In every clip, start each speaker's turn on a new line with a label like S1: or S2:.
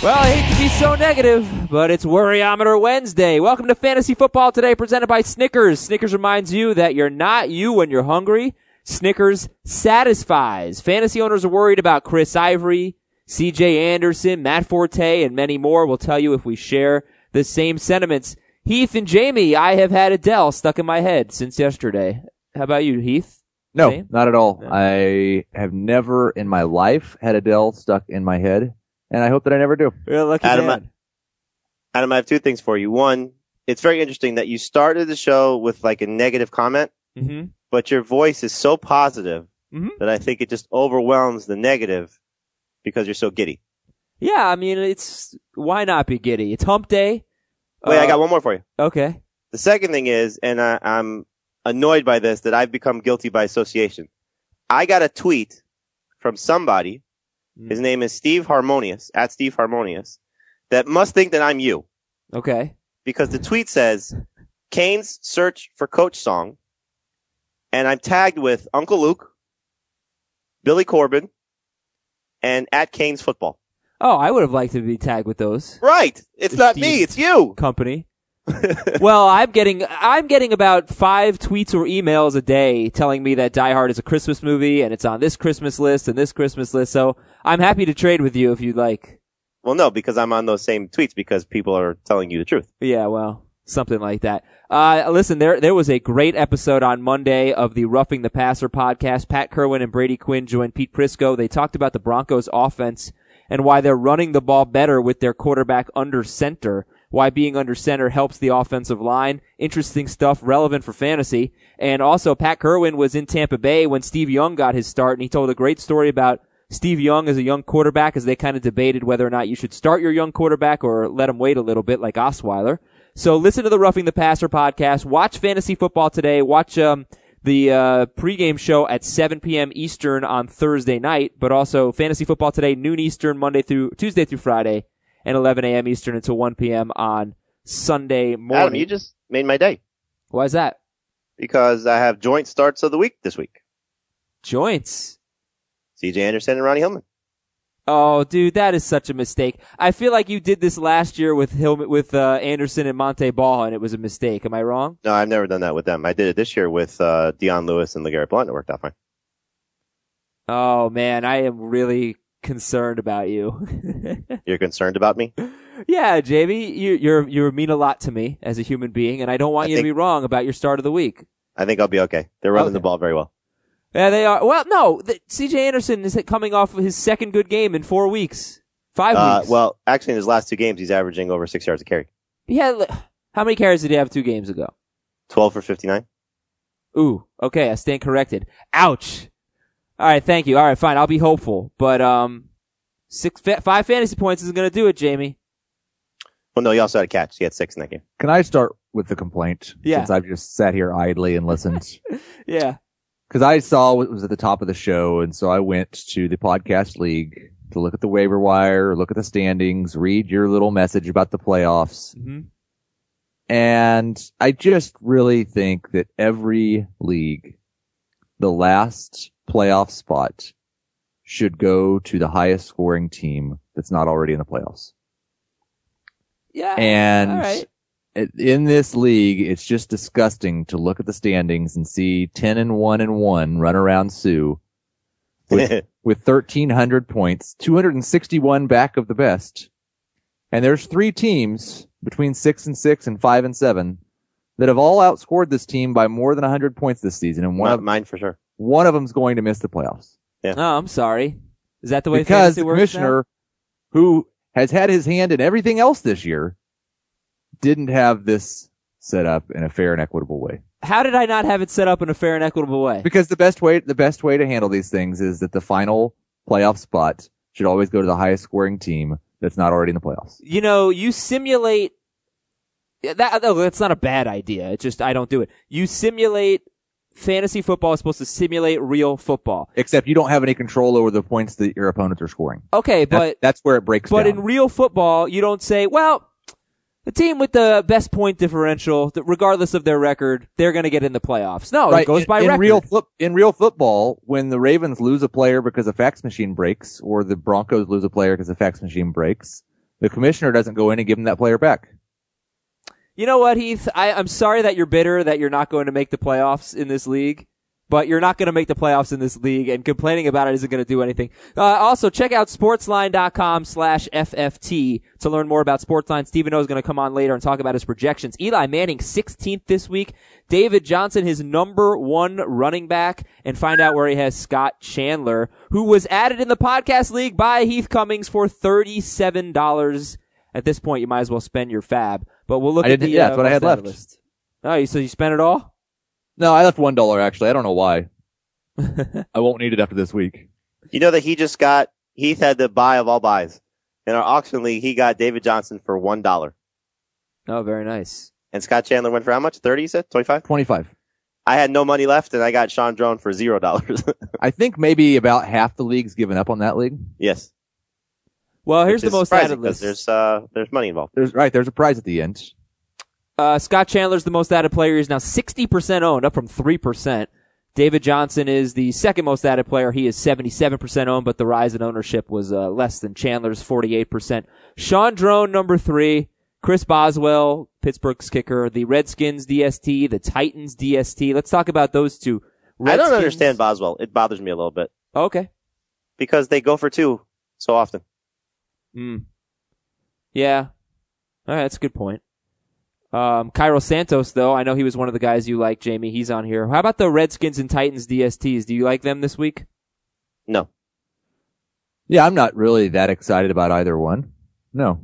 S1: Well, I hate to be so negative, but it's Worryometer Wednesday. Welcome to Fantasy Football Today, presented by Snickers. Snickers reminds you that you're not you when you're hungry. Snickers satisfies. Fantasy owners are worried about Chris Ivory, C.J. Anderson, Matt Forte, and many more. We'll tell you if we share the same sentiments. Heath and Jamie, I have had Adele stuck in my head since yesterday. How about you, Heath?
S2: No,
S1: Same?
S2: not at all.
S1: No.
S2: I have never in my life had Adele stuck in my head, and I hope that I never do.
S1: You're a lucky
S3: Adam,
S1: man.
S3: Adam, I have two things for you. One, it's very interesting that you started the show with like a negative comment,
S1: Mm-hmm.
S3: but your voice is so positive
S1: Mhm.
S3: that I think it just overwhelms the negative because you're so giddy.
S1: Yeah, I mean, why not be giddy? It's hump day.
S3: Wait, I got one more for you.
S1: Okay.
S3: The second thing is, and I'm annoyed by this, that I've become guilty by association. I got a tweet from somebody. His name is Steve Harmonious, at Steve Harmonious, that must think that I'm you.
S1: Okay.
S3: Because the tweet says, Canes search for coach song, and I'm tagged with Uncle Luke, Billy Corbin, and at Canes football.
S1: Oh, I would have liked to be tagged with those.
S3: Right. It's not
S1: Steve.
S3: me. It's you.
S1: Company. Well, I'm getting about 5 tweets or emails a day telling me that Die Hard is a Christmas movie and it's on this Christmas list and this Christmas list. So I'm happy to trade with you if you'd like.
S3: Well, no, because I'm on those same tweets because people are telling you the truth.
S1: Yeah, well, something like that. Listen, there was a great episode on Monday of the Roughing the Passer podcast. Pat Kerwin and Brady Quinn joined Pete Prisco. They talked about the Broncos offense and why they're running the ball better with their quarterback under center. Why being under center helps the offensive line. Interesting stuff, relevant for fantasy. And also, Pat Kerwin was in Tampa Bay when Steve Young got his start, and he told a great story about Steve Young as a young quarterback as they kind of debated whether or not you should start your young quarterback or let him wait a little bit like Osweiler. So listen to the Roughing the Passer podcast. Watch Fantasy Football Today. Watch the pregame show at 7 p.m. Eastern on Thursday night, but also Fantasy Football Today, noon Eastern, Tuesday through Friday, and 11 a.m. Eastern until 1 p.m. on Sunday morning.
S3: Adam, you just made my day.
S1: Why is that?
S3: Because I have joint starts of the week this week.
S1: Joints.
S3: C.J. Anderson and Ronnie Hillman.
S1: Oh, dude, that is such a mistake. I feel like you did this last year with Anderson and Monte Ball, and it was a mistake. Am I wrong?
S3: No, I've never done that with them. I did it this year with Deion Lewis and LeGarrette Blount. It worked out fine.
S1: Oh, man, I am really concerned about you.
S3: You're concerned about me?
S1: Yeah, Jamie, you mean a lot to me as a human being, and I don't want you to be wrong about your start of the week.
S3: I think I'll be okay. They're running the ball very well.
S1: Yeah, they are. Well, no, C.J. Anderson is coming off of his second good game in 4 weeks. 5 weeks.
S3: Well, actually, in his last 2 games, he's averaging over 6 yards a carry.
S1: Yeah, how many carries did he have 2 games ago?
S3: 12 for 59.
S1: Ooh, okay, I stand corrected. Ouch. All right, thank you. All right, fine, I'll be hopeful. But 5 fantasy points isn't going to do it, Jamie.
S3: Well, no, he also had a catch. He had 6 in that game.
S2: Can I start with the complaint?
S1: Yeah.
S2: Since I've just sat here idly and listened.
S1: Yeah.
S2: Because I saw what was at the top of the show, and so I went to the podcast league to look at the waiver wire, look at the standings, read your little message about the playoffs.
S1: Mm-hmm.
S2: And I just really think that every league, the last playoff spot should go to the highest scoring team that's not already in the playoffs.
S1: Yeah.
S2: And
S1: all right.
S2: In this league, it's just disgusting to look at the standings and see 10-1-1 run around Sue with 1,300 points, 261 back of the best. And there's 3 teams between 6-6 and 5-7 that have all outscored this team by more than 100 points this season. And
S3: Mine for sure.
S2: One of them's going to miss the playoffs.
S3: Yeah.
S1: Oh, I'm sorry. Is that the way
S2: because
S1: fantasy
S2: the
S1: works
S2: commissioner, who has had his hand in everything else this year, didn't have this set up in a fair and equitable way.
S1: now? How did I not have it set up in a fair and equitable way?
S2: Because the best way to handle these things is that the final playoff spot should always go to the highest scoring team that's not already in the playoffs.
S1: You know, you simulate that's not a bad idea. It's just I don't do it. You simulate fantasy football is supposed to simulate real football.
S2: Except you don't have any control over the points that your opponents are scoring.
S1: Okay, but
S2: that's where it breaks down.
S1: But in real football, you don't say, well, the team with the best point differential, regardless of their record, they're going to get in the playoffs. No, It goes by record.
S2: In real football, when the Ravens lose a player because a fax machine breaks, or the Broncos lose a player because a fax machine breaks, the commissioner doesn't go in and give him that player back.
S1: You know what, Heath? I'm sorry that you're bitter that you're not going to make the playoffs in this league, but you're not going to make the playoffs in this league, and complaining about it isn't going to do anything. Also, check out sportsline.com/FFT to learn more about Sportsline. Stephen O is going to come on later and talk about his projections. Eli Manning, 16th this week. David Johnson, his number 1 running back, and find out where he has Scott Chandler, who was added in the podcast league by Heath Cummings for $37. At this point, you might as well spend your fab. But we'll look at the
S2: that's what I had left.
S1: list. Oh, so you spent it all?
S2: No, I left $1 actually. I don't know why. I won't need it after this week.
S3: You know that Heath had the buy of all buys. In our auction league, he got David Johnson for $1.
S1: Oh, very nice.
S3: And Scott Chandler went for how much? 30, you said? 25?
S2: 25.
S3: I had no money left, and I got Sean Drone for $0.
S2: I think maybe about half the league's given up on that league.
S3: Yes.
S1: Well, here's the most added list.
S3: There's money involved.
S2: There's a prize at the end.
S1: Scott Chandler's the most added player. He's now 60% owned, up from 3%. David Johnson is the second most added player. He is 77% owned, but the rise in ownership was less than Chandler's, 48%. Sean Drone, number 3. Chris Boswell, Pittsburgh's kicker. The Redskins DST, the Titans DST. Let's talk about those two.
S3: I don't understand Boswell. It bothers me a little bit.
S1: Okay.
S3: Because they go for 2 so often.
S1: Yeah. All right, that's a good point. Cairo Santos, though, I know he was one of the guys you like, Jamie. He's on here. How about the Redskins and Titans DSTs? Do you like them this week?
S3: No.
S2: Yeah, I'm not really that excited about either one. No.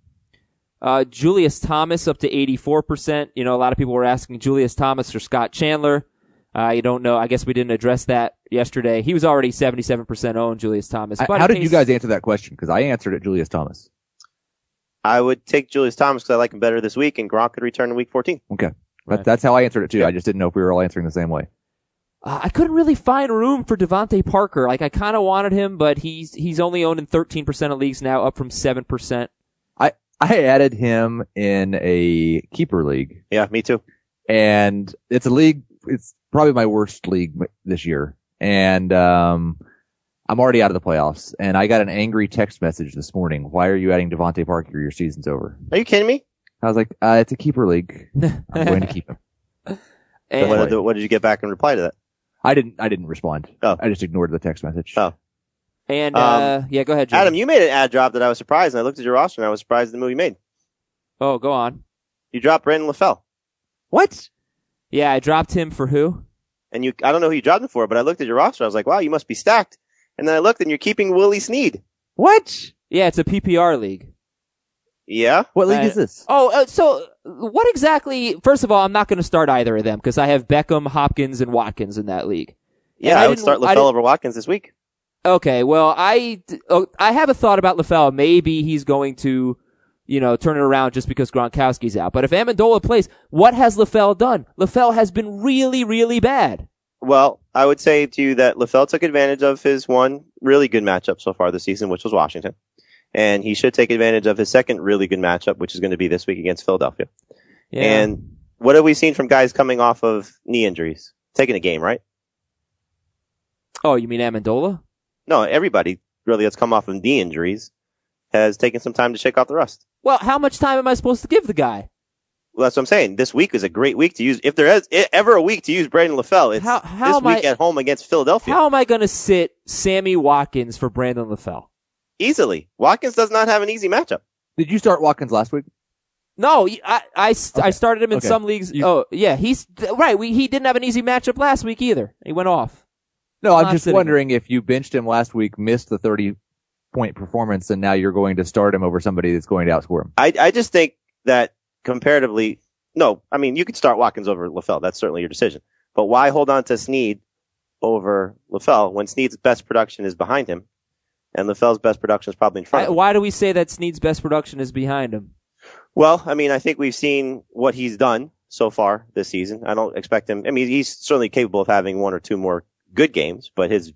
S1: Julius Thomas up to 84%. You know, a lot of people were asking Julius Thomas or Scott Chandler. You don't know. I guess we didn't address that yesterday. He was already 77% owned, Julius Thomas. But
S2: how did you guys answer that question? Because I answered it Julius Thomas.
S3: I would take Julius Thomas because I like him better this week, and Gronk could return in week 14.
S2: Okay. That's how I answered it, too. Yeah. I just didn't know if we were all answering the same way.
S1: I couldn't really find room for Devontae Parker. Like, I kind of wanted him, but he's only owned in 13% of leagues now, up from 7%.
S2: I added him in a keeper league.
S3: Yeah, me too.
S2: And it's a league, it's probably my worst league this year. And I'm already out of the playoffs. And I got an angry text message this morning. Why are you adding Devontae Parker? Your season's over.
S3: Are you kidding me?
S2: I was like, it's a keeper league. I'm going to keep him.
S3: And what did you get back in reply to that?
S2: I didn't respond.
S3: Oh.
S2: I just ignored the text message.
S3: Oh.
S1: And, yeah, go ahead, Jim.
S3: Adam, you made an ad drop that I was surprised, and I looked at your roster, and I was surprised at the move you made.
S1: Oh, go on.
S3: You dropped Brandon LaFell.
S2: What?
S1: Yeah, I dropped him for who?
S3: And I don't know who you dropped him for, but I looked at your roster, I was like, wow, you must be stacked. And then I looked, and you're keeping Willie Snead.
S2: What?
S1: Yeah, it's a PPR league.
S3: Yeah?
S2: What league is this?
S1: So what exactly, first of all, I'm not going to start either of them, because I have Beckham, Hopkins, and Watkins in that league.
S3: Yeah, I would start LaFell over Watkins this week.
S1: Okay, well, I have a thought about LaFell. Maybe he's going to, turn it around just because Gronkowski's out. But if Amendola plays, what has LaFell done? LaFell has been really, really bad.
S3: Well, I would say to you that LaFell took advantage of his one really good matchup so far this season, which was Washington. And he should take advantage of his second really good matchup, which is going to be this week against Philadelphia. Yeah. And what have we seen from guys coming off of knee injuries? Taking a game, right?
S1: Oh, you mean Amendola?
S3: No, everybody really that's come off of knee injuries has taken some time to shake off the rust.
S1: Well, how much time am I supposed to give the guy?
S3: Well, that's what I'm saying. This week is a great week to use. If there is ever a week to use Brandon LaFell, it's this week at home against Philadelphia.
S1: How am I going to sit Sammy Watkins for Brandon LaFell?
S3: Easily. Watkins does not have an easy matchup.
S2: Did you start Watkins last week?
S1: No, I started him in some leagues. He's right. He didn't have an easy matchup last week either. He went off.
S2: No, I'm just wondering if you benched him last week, missed the 30-point performance, and now you're going to start him over somebody that's going to outscore him.
S3: I just think that comparatively, no, I mean, you could start Watkins over LaFell. That's certainly your decision. But why hold on to Snead over LaFell when Snead's best production is behind him and LaFell's best production is probably in front of him?
S1: Why do we say that Snead's best production is behind him?
S3: Well, I mean, I think we've seen what he's done so far this season. I don't expect him. I mean, he's certainly capable of having one or two more good games, but is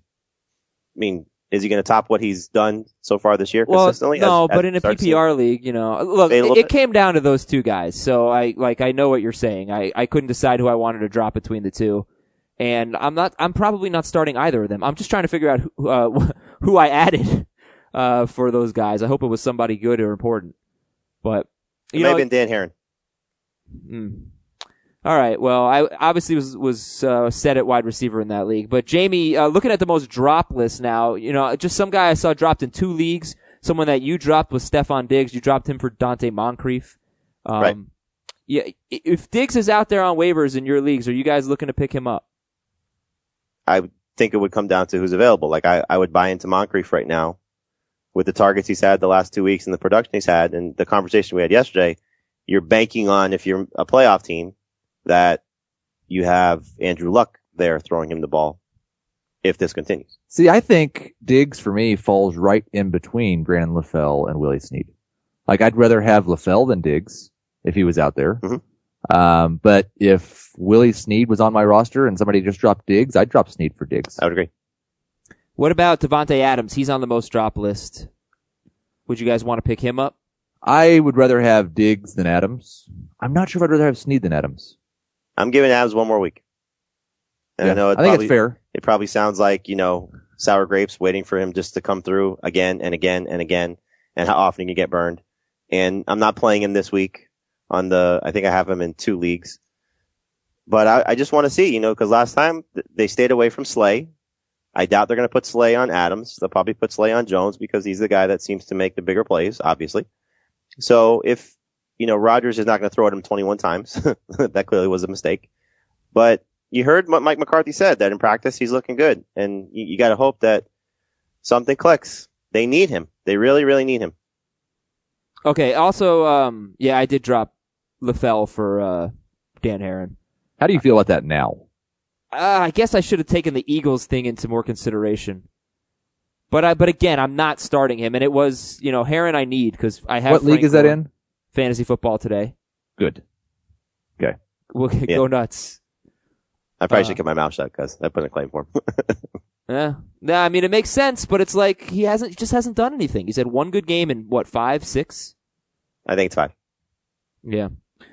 S3: he going to top what he's done so far this year consistently?
S1: No, but in a PPR league, look, it came down to those two guys. So I know what you're saying. I couldn't decide who I wanted to drop between the two. And I'm probably not starting either of them. I'm just trying to figure out who I added, for those guys. I hope it was somebody good or important. But
S3: It may have been Dan Herron.
S1: All right. Well, I obviously was set at wide receiver in that league. But Jamie, looking at the most drop list now, just some guy I saw dropped in 2 leagues. Someone that you dropped was Stephon Diggs. You dropped him for Dante Moncrief.
S3: Right.
S1: Yeah. If Diggs is out there on waivers in your leagues, are you guys looking to pick him up?
S3: I think it would come down to who's available. Like I would buy into Moncrief right now with the targets he's had the last 2 weeks and the production he's had and the conversation we had yesterday. You're banking on, if you're a playoff team, that you have Andrew Luck there throwing him the ball if this continues.
S2: See, I think Diggs for me falls right in between Brandon LaFell and Willie Snead. Like I'd rather have LaFell than Diggs if he was out there.
S3: Mm-hmm.
S2: But if Willie Snead was on my roster and somebody just dropped Diggs, I'd drop Snead for Diggs.
S3: I would agree.
S1: What about Devontae Adams? He's on the most drop list. Would you guys want to pick him up?
S2: I would rather have Diggs than Adams. I'm not sure if I'd rather have Snead than Adams.
S3: I'm giving Adams one more week. And
S2: Yeah,
S3: I know
S2: I think it's fair.
S3: It probably sounds like, sour grapes waiting for him just to come through again and again and again, and how often he can get burned. And I'm not playing him this week I think I have him in 2 leagues. But I just want to see, because last time they stayed away from Slay. I doubt they're going to put Slay on Adams. They'll probably put Slay on Jones because he's the guy that seems to make the bigger plays, obviously. So if, Rodgers is not going to throw at him 21 times, that clearly was a mistake. But you heard what Mike McCarthy said, that in practice he's looking good. And you got to hope that something clicks. They need him. They really, really need him.
S1: Okay. Also, I did drop LaFell for Dan Herron.
S2: How do you feel about that now?
S1: I guess I should have taken the Eagles thing into more consideration. But again, I'm not starting him, and it was, Herron I need because I have.
S2: What league is that in?
S1: Fantasy Football Today.
S2: Good. Okay.
S1: We'll go nuts.
S3: I probably should keep my mouth shut because I put in a claim for him.
S1: I mean, it makes sense, but it's like he just hasn't done anything. He's had 1 good game in 5, 6?
S3: I think it's 5.
S1: Yeah.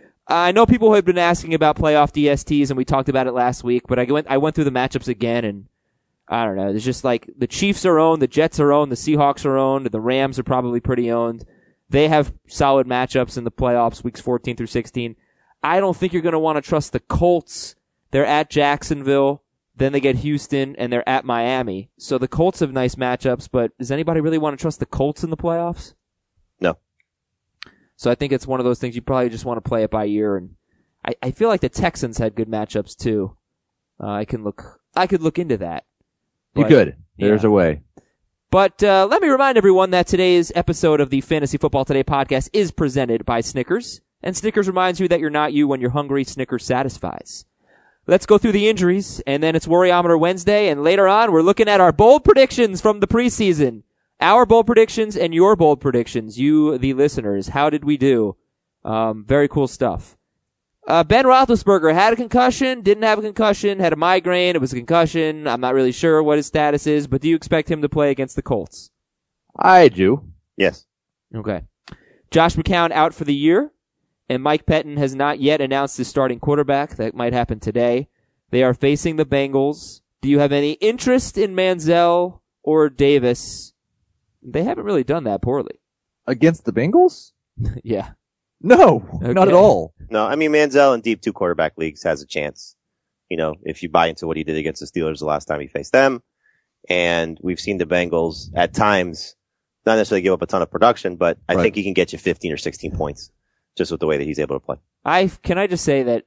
S1: I know people have been asking about playoff DSTs, and we talked about it last week, but I went through the matchups again, and I don't know. There's just like the Chiefs are owned, the Jets are owned, the Seahawks are owned, the Rams are probably pretty owned. They have solid matchups in the playoffs, weeks 14 through 16. I don't think you're going to want to trust the Colts. They're at Jacksonville, then they get Houston, and they're at Miami. So the Colts have nice matchups, but does anybody really want to trust the Colts in the playoffs?
S3: No.
S1: So I think it's one of those things you probably just want to play it by ear. And I feel like the Texans had good matchups too. I could look into that.
S2: You could. There's a way.
S1: But let me remind everyone that today's episode of the Fantasy Football Today podcast is presented by Snickers. And Snickers reminds you that you're not you when you're hungry. Snickers satisfies. Let's go through the injuries, and then it's Worryometer Wednesday, and later on we're looking at our bold predictions from the preseason. Our bold predictions and your bold predictions, you, the listeners. How did we do? Very cool stuff. Ben Roethlisberger had a concussion, didn't have a concussion, had a migraine, it was a concussion. I'm not really sure what his status is, but do you expect him to play against the Colts?
S2: I do.
S3: Yes.
S1: Okay. Josh McCown out for the year, and Mike Pettin has not yet announced his starting quarterback. That might happen today. They are facing the Bengals. Do you have any interest in Manziel or Davis? They haven't really done that poorly.
S2: Against the Bengals?
S1: Yeah.
S2: No, not at all.
S3: No, I mean, Manziel in deep 2 quarterback leagues has a chance. If you buy into what he did against the Steelers the last time he faced them. And we've seen the Bengals at times not necessarily give up a ton of production, but I think he can get you 15 or 16 points just with the way that he's able to play.
S1: Can I just say that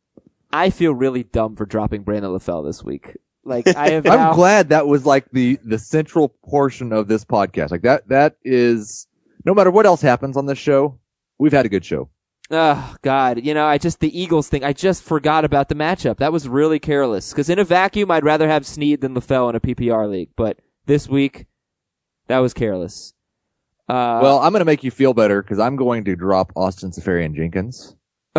S1: I feel really dumb for dropping Brandon LaFell this week. Like I have
S2: I'm glad that was like the central portion of this podcast. Like that is, no matter what else happens on this show, we've had a good show.
S1: Oh, God. The Eagles thing, I just forgot about the matchup. That was really careless. Because in a vacuum, I'd rather have Snead than LaFell in a PPR league. But this week, that was careless.
S2: Well, I'm going to make you feel better because I'm going to drop Austin Seferian-Jenkins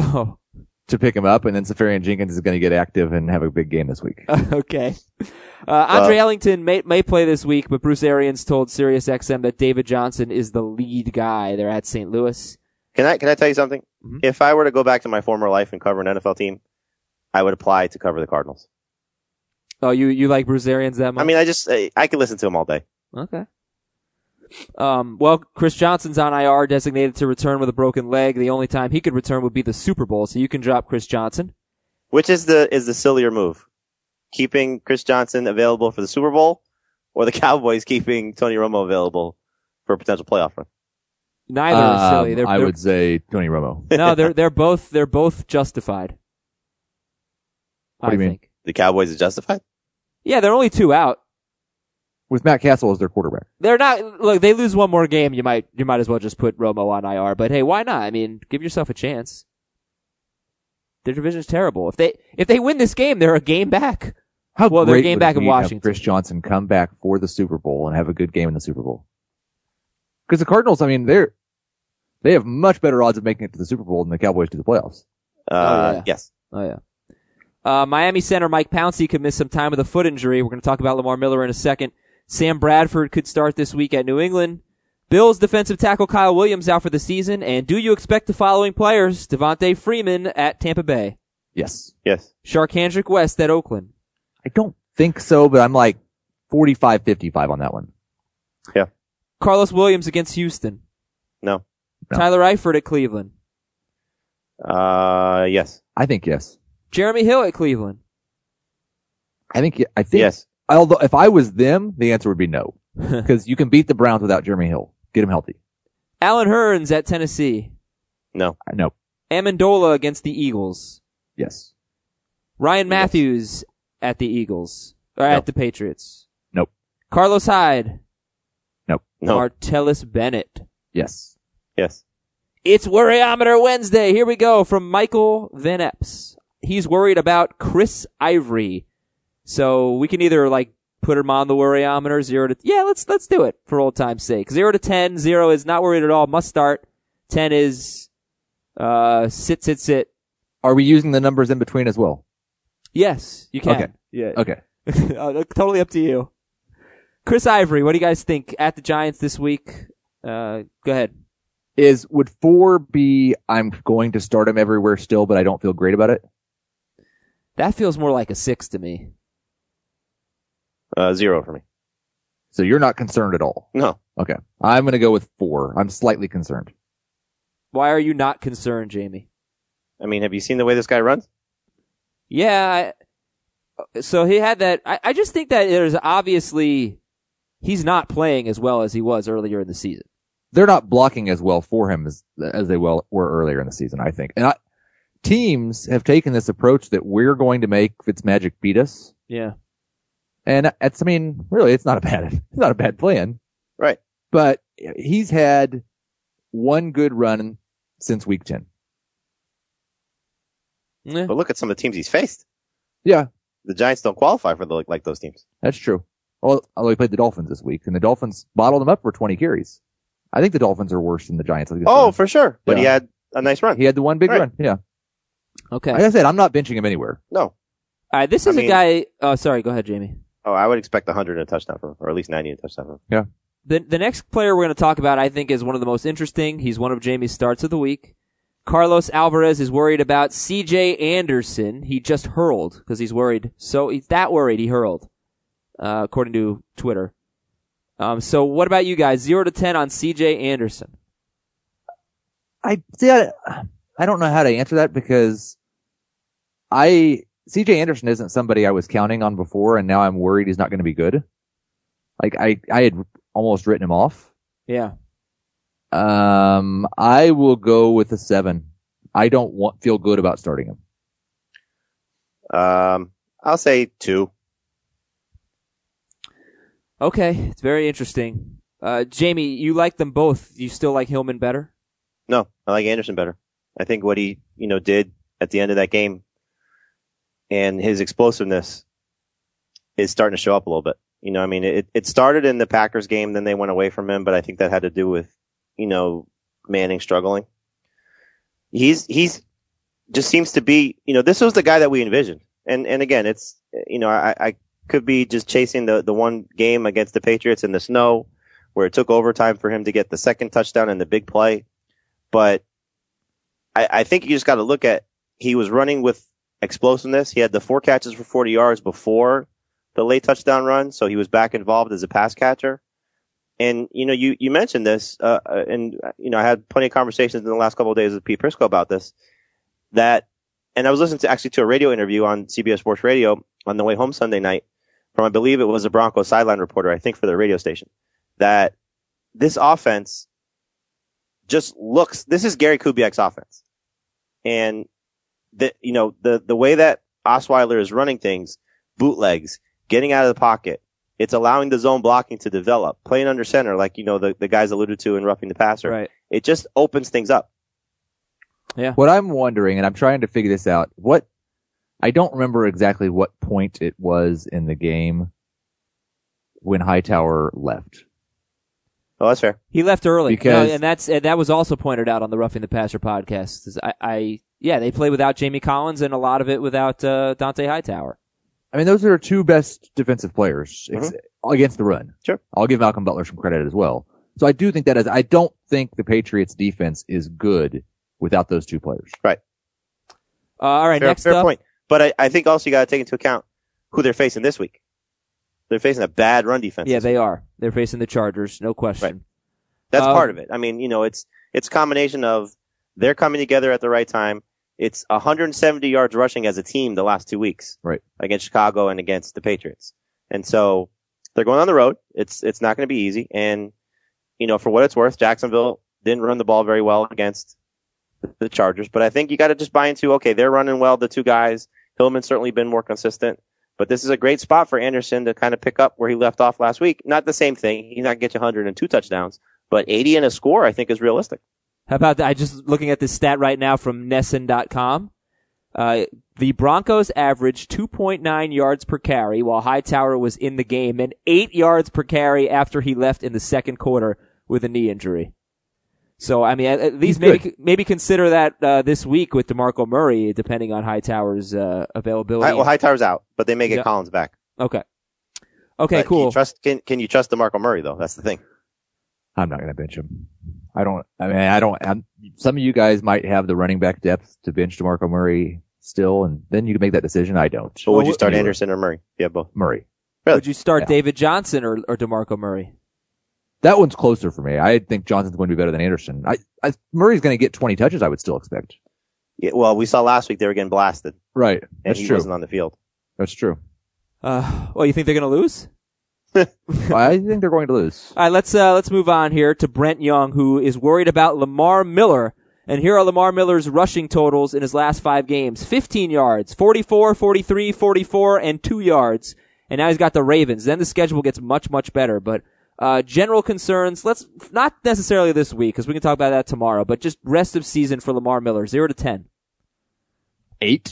S2: to pick him up, and then Seferian-Jenkins is going to get active and have a big game this week.
S1: Okay. Andre Ellington may play this week, but Bruce Arians told SiriusXM that David Johnson is the lead guy. They're at St. Louis.
S3: Can I tell you something? Mm-hmm. If I were to go back to my former life and cover an NFL team, I would apply to cover the Cardinals.
S1: Oh, you like Bruce Arians that much?
S3: I mean, I could listen to him all day.
S1: Okay. Well, Chris Johnson's on IR, designated to return with a broken leg. The only time he could return would be the Super Bowl, so you can drop Chris Johnson.
S3: Which is the sillier move? Keeping Chris Johnson available for the Super Bowl, or the Cowboys keeping Tony Romo available for a potential playoff run?
S1: Neither is silly.
S2: I would say Tony Romo.
S1: No, they're both justified.
S2: What do you mean?
S1: think.
S3: The Cowboys is justified?
S1: Yeah, they're only 2 out.
S2: With Matt Castle as their quarterback.
S1: They're not. Look, they lose one more game, you might as well just put Romo on IR. But hey, why not? I mean, give yourself a chance. Their division's terrible. If they win this game, they're a game back.
S2: They're
S1: a game back in
S2: have
S1: Washington.
S2: Chris Johnson come back for the Super Bowl and have a good game in the Super Bowl. Because the Cardinals, I mean, they have much better odds of making it to the Super Bowl than the Cowboys to the playoffs.
S1: Yeah.
S3: Yes.
S1: Oh yeah. Miami center Mike Pouncey could miss some time with a foot injury. We're going to talk about Lamar Miller in a second. Sam Bradford could start this week at New England. Bills defensive tackle Kyle Williams out for the season. And do you expect the following players? Devontae Freeman at Tampa Bay.
S2: Yes.
S1: Sharkhandrick West at Oakland.
S2: I don't think so, but I'm like 45-55 on that one.
S3: Yeah.
S1: Carlos Williams against Houston.
S3: No.
S1: Tyler Eifert at Cleveland.
S3: Yes.
S2: I think yes.
S1: Jeremy Hill at Cleveland.
S2: I think
S3: Yes.
S2: Although if I was them, the answer would be no. Because you can beat the Browns without Jeremy Hill. Get him healthy.
S1: Alan Hearns at Tennessee.
S3: No.
S2: No.
S1: Amendola against the Eagles.
S2: Yes.
S1: Ryan Matthews at the Eagles. Or at the Patriots.
S2: Nope.
S1: Carlos Hyde.
S2: Nope.
S3: No.
S1: Martellus Bennett.
S2: Yes.
S3: Yes.
S1: It's Worryometer Wednesday. Here we go from Michael Van Epps. He's worried about Chris Ivory. So we can either put him on the worryometer, 0 to, let's do it for old time's sake. 0 to 10, 0 is not worried at all, must start. 10 is, sit.
S2: Are we using the numbers in between as well?
S1: Yes, you can.
S2: Okay.
S1: Yeah.
S2: Okay.
S1: Totally up to you. Chris Ivory, what do you guys think at the Giants this week? Go ahead.
S2: Would 4 be, I'm going to start him everywhere still, but I don't feel great about it?
S1: That feels more like a 6 to me.
S3: 0 for me.
S2: So you're not concerned at all?
S3: No.
S2: Okay. I'm going to go with 4. I'm slightly concerned.
S1: Why are you not concerned, Jamie?
S3: I mean, have you seen the way this guy runs?
S1: Yeah. So he had that. I just think that there's obviously, he's not playing as well as he was earlier in the season.
S2: They're not blocking as well for him as they were earlier in the season, I think. And teams have taken this approach that we're going to make Fitzmagic beat us.
S1: Yeah.
S2: And really, it's not a bad plan.
S3: Right.
S2: But he's had one good run since week 10.
S1: Yeah.
S3: But look at some of the teams he's faced.
S2: Yeah.
S3: The Giants don't qualify for those teams.
S2: That's true. Well, he played the Dolphins this week, and the Dolphins bottled him up for 20 carries. I think the Dolphins are worse than the Giants.
S3: For sure. But he had a nice run.
S2: He had the one big run. Yeah.
S1: Okay.
S2: Like I said, I'm not benching him anywhere.
S3: No.
S1: All right. This is a guy. Oh, sorry. Go ahead, Jamie.
S3: Oh, I would expect 100 and a touchdown from him, or at least 90 and a touchdown from him.
S2: Yeah.
S1: The next player we're going to talk about, I think, is one of the most interesting. He's one of Jamie's starts of the week. Carlos Alvarez is worried about C.J. Anderson. He just hurled because he's worried. So he's that worried he hurled, according to Twitter. So what about you guys? 0 to 10 on C.J. Anderson.
S2: I don't know how to answer that because C.J. Anderson isn't somebody I was counting on before, and now I'm worried he's not going to be good. I had almost written him off.
S1: Yeah.
S2: I will go with a 7. I don't feel good about starting him.
S3: I'll say 2.
S1: Okay, it's very interesting. Jamie, you like them both. You still like Hillman better?
S3: No, I like Anderson better. I think what he, did at the end of that game and his explosiveness is starting to show up a little bit. It started in the Packers game, then they went away from him, but I think that had to do with, Manning struggling. He's just seems to be, this was the guy that we envisioned. And again, it's, I could be just chasing the one game against the Patriots in the snow where it took overtime for him to get the second touchdown and the big play. But I think you just got to look at, he was running with explosiveness. He had the 4 catches for 40 yards before the late touchdown run. So he was back involved as a pass catcher. And, you mentioned this, and, I had plenty of conversations in the last couple of days with Pete Prisco about this, and I was listening to a radio interview on CBS Sports Radio on the way home Sunday night from, I believe it was a Broncos sideline reporter, I think for the radio station, that this offense just this is Gary Kubiak's offense. And the way that Osweiler is running things, bootlegs, getting out of the pocket, it's allowing the zone blocking to develop, playing under center, like, the guys alluded to in Roughing the Passer.
S1: Right.
S3: It just opens things up.
S1: Yeah.
S2: What I'm wondering, and I'm trying to figure this out, I don't remember exactly what point it was in the game when Hightower left.
S3: Oh, that's fair.
S1: He left early.
S2: Because,
S1: and that was also pointed out on the Roughing the Passer podcast. They play without Jamie Collins and a lot of it without Dante Hightower.
S2: I mean, those are our two best defensive players against the run.
S3: Sure.
S2: I'll give Malcolm Butler some credit as well. So I do think I don't think the Patriots defense is good without those two players.
S3: Right.
S1: All right,
S3: fair,
S1: next
S3: fair
S1: up.
S3: point. But I think also you got to take into account who they're facing this week. They're facing a bad run defense.
S1: Yeah, they are. They're facing the Chargers, no question.
S3: Right. That's part of it. I mean, it's a combination of they're coming together at the right time. It's 170 yards rushing as a team the last 2 weeks.
S2: Right.
S3: Against Chicago and against the Patriots. And so they're going on the road. It's not going to be easy. And, for what it's worth, Jacksonville didn't run the ball very well against the Chargers. But I think you got to just buy into, okay, they're running well, the two guys. Hillman's certainly been more consistent. But this is a great spot for Anderson to kind of pick up where he left off last week. Not the same thing. He's not going to get you 102 touchdowns. But 80 and a score, I think, is realistic.
S1: How about that? I just looking at this stat right now from Nesson.com. The Broncos averaged 2.9 yards per carry while Hightower was in the game and 8 yards per carry after he left in the second quarter with a knee injury. So, I mean, at least maybe consider that this week with DeMarco Murray, depending on Hightower's availability.
S3: Well, Hightower's out, but they may get Collins back.
S1: Okay,
S3: but
S1: cool.
S3: Can you trust DeMarco Murray, though? That's the thing.
S2: I'm not going to bench him. Some of you guys might have the running back depth to bench DeMarco Murray still, and then you can make that decision. I don't.
S3: So would you start Anderson or Murray? Yeah, both.
S2: Murray.
S3: Really?
S1: Would you start David Johnson or DeMarco Murray?
S2: That one's closer for me. I think Johnson's going to be better than Anderson. Murray's going to get 20 touches, I would still expect.
S3: Yeah, well, we saw last week they were getting blasted.
S2: Right.
S3: And he wasn't on the field.
S2: That's true.
S1: You think they're going to lose?
S2: I think they're going to lose.
S1: All right, let's move on here to Brent Young, who is worried about Lamar Miller. And here are Lamar Miller's rushing totals in his last 5 games. 15 yards, 44, 43, 44, and 2 yards. And now he's got the Ravens. Then the schedule gets much, much better. But general concerns, not necessarily this week, because we can talk about that tomorrow, but just rest of season for Lamar Miller, 0 to 10.
S2: 8.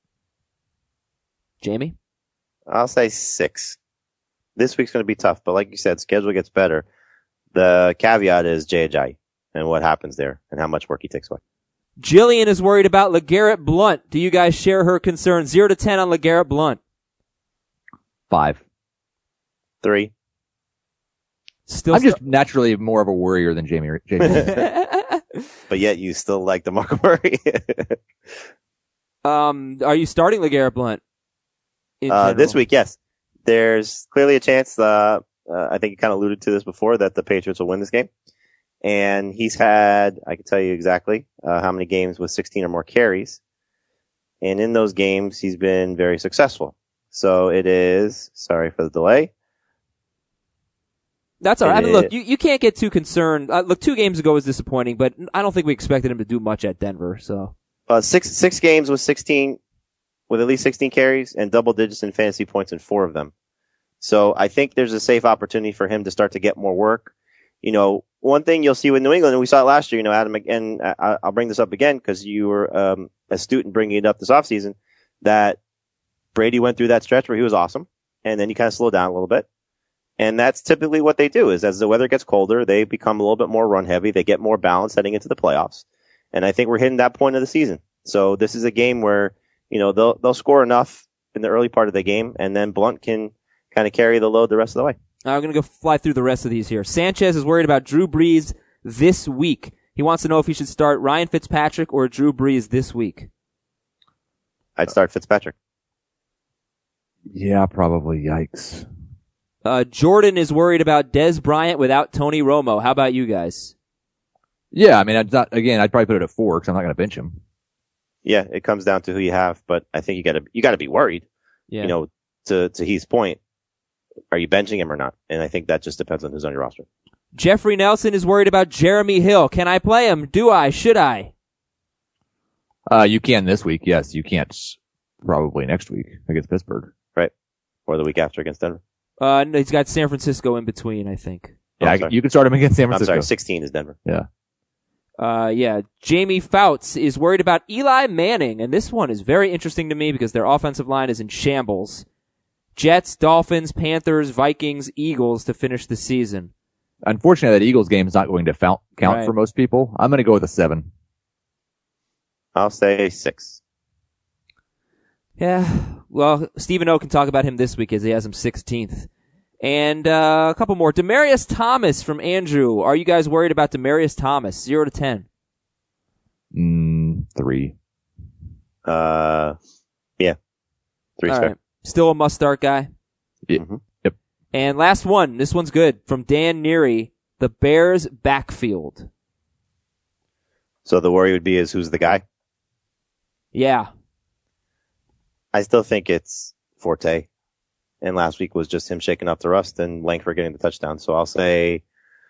S1: Jamie?
S3: I'll say 6. This week's going to be tough, but like you said, schedule gets better. The caveat is Jay Ajayi and what happens there and how much work he takes away.
S1: Jillian is worried about LeGarrette Blount. Do you guys share her concerns? 0 to 10 on LeGarrette Blount.
S2: 5.
S3: 3.
S2: I'm just naturally more of a worrier than Jamie.
S3: But yet you still like DeMarco Murray.
S1: Are you starting LeGarrette Blount?
S3: This week, yes. There's clearly a chance, I think you kind of alluded to this before, that the Patriots will win this game. And he's had, I can tell you exactly, how many games with 16 or more carries. And in those games, he's been very successful. So it is, sorry for the delay.
S1: That's all right. I mean, look, you can't get too concerned. Look, 2 games ago was disappointing, but I don't think we expected him to do much at Denver, so.
S3: 6 games with at least 16 carries and double digits in fantasy points in 4 of them. So I think there's a safe opportunity for him to start to get more work. One thing you'll see with New England, and we saw it last year, Adam, and I'll bring this up again because you were astute in bringing it up this offseason, that Brady went through that stretch where he was awesome, and then he kind of slowed down a little bit. And that's typically what they do, is as the weather gets colder, they become a little bit more run heavy. They get more balance heading into the playoffs. And I think we're hitting that point of the season. So this is a game where, they'll score enough in the early part of the game, and then Blount can kind of carry the load the rest of the way.
S1: I'm going to go fly through the rest of these here. Sanchez is worried about Drew Brees this week. He wants to know if he should start Ryan Fitzpatrick or Drew Brees this week.
S3: I'd start Fitzpatrick.
S2: Yeah, probably. Yikes.
S1: Jordan is worried about Dez Bryant without Tony Romo. How about you guys?
S2: Yeah, I mean, I'd probably put it at 4 because I'm not going to bench him.
S3: Yeah, it comes down to who you have, but I think you gotta be worried.
S1: Yeah.
S3: You know, to Heath's point, are you benching him or not? And I think that just depends on who's on your roster.
S1: Jeffrey Nelson is worried about Jeremy Hill. Can I play him? Do I? Should I?
S2: You can this week, yes. You can't probably next week against Pittsburgh.
S3: Right. Or the week after against Denver.
S1: No, he's got San Francisco in between, I think.
S2: Yeah, you can start him against San Francisco.
S3: I'm sorry, 16 is Denver.
S2: Yeah.
S1: Jamie Fouts is worried about Eli Manning, and this one is very interesting to me because their offensive line is in shambles. Jets, Dolphins, Panthers, Vikings, Eagles to finish the season.
S2: Unfortunately, that Eagles game is not going to count for most people. I'm going to go with a 7.
S3: I'll say 6.
S1: Yeah, well, Stephen O can talk about him this week as he has him 16th. And a couple more. Demaryius Thomas from Andrew. Are you guys worried about Demaryius Thomas? 0 to 10.
S2: 3.
S3: Yeah. 3
S1: All
S3: fair.
S1: right. Still a must-start guy?
S2: Yeah.
S3: Mhm.
S2: Yep.
S1: And last one. This one's good. From Dan Neary. The Bears backfield.
S3: So the worry would be is who's the guy?
S1: Yeah.
S3: I still think it's Forte. And last week was just him shaking off the rust and Langford getting the touchdown. So I'll say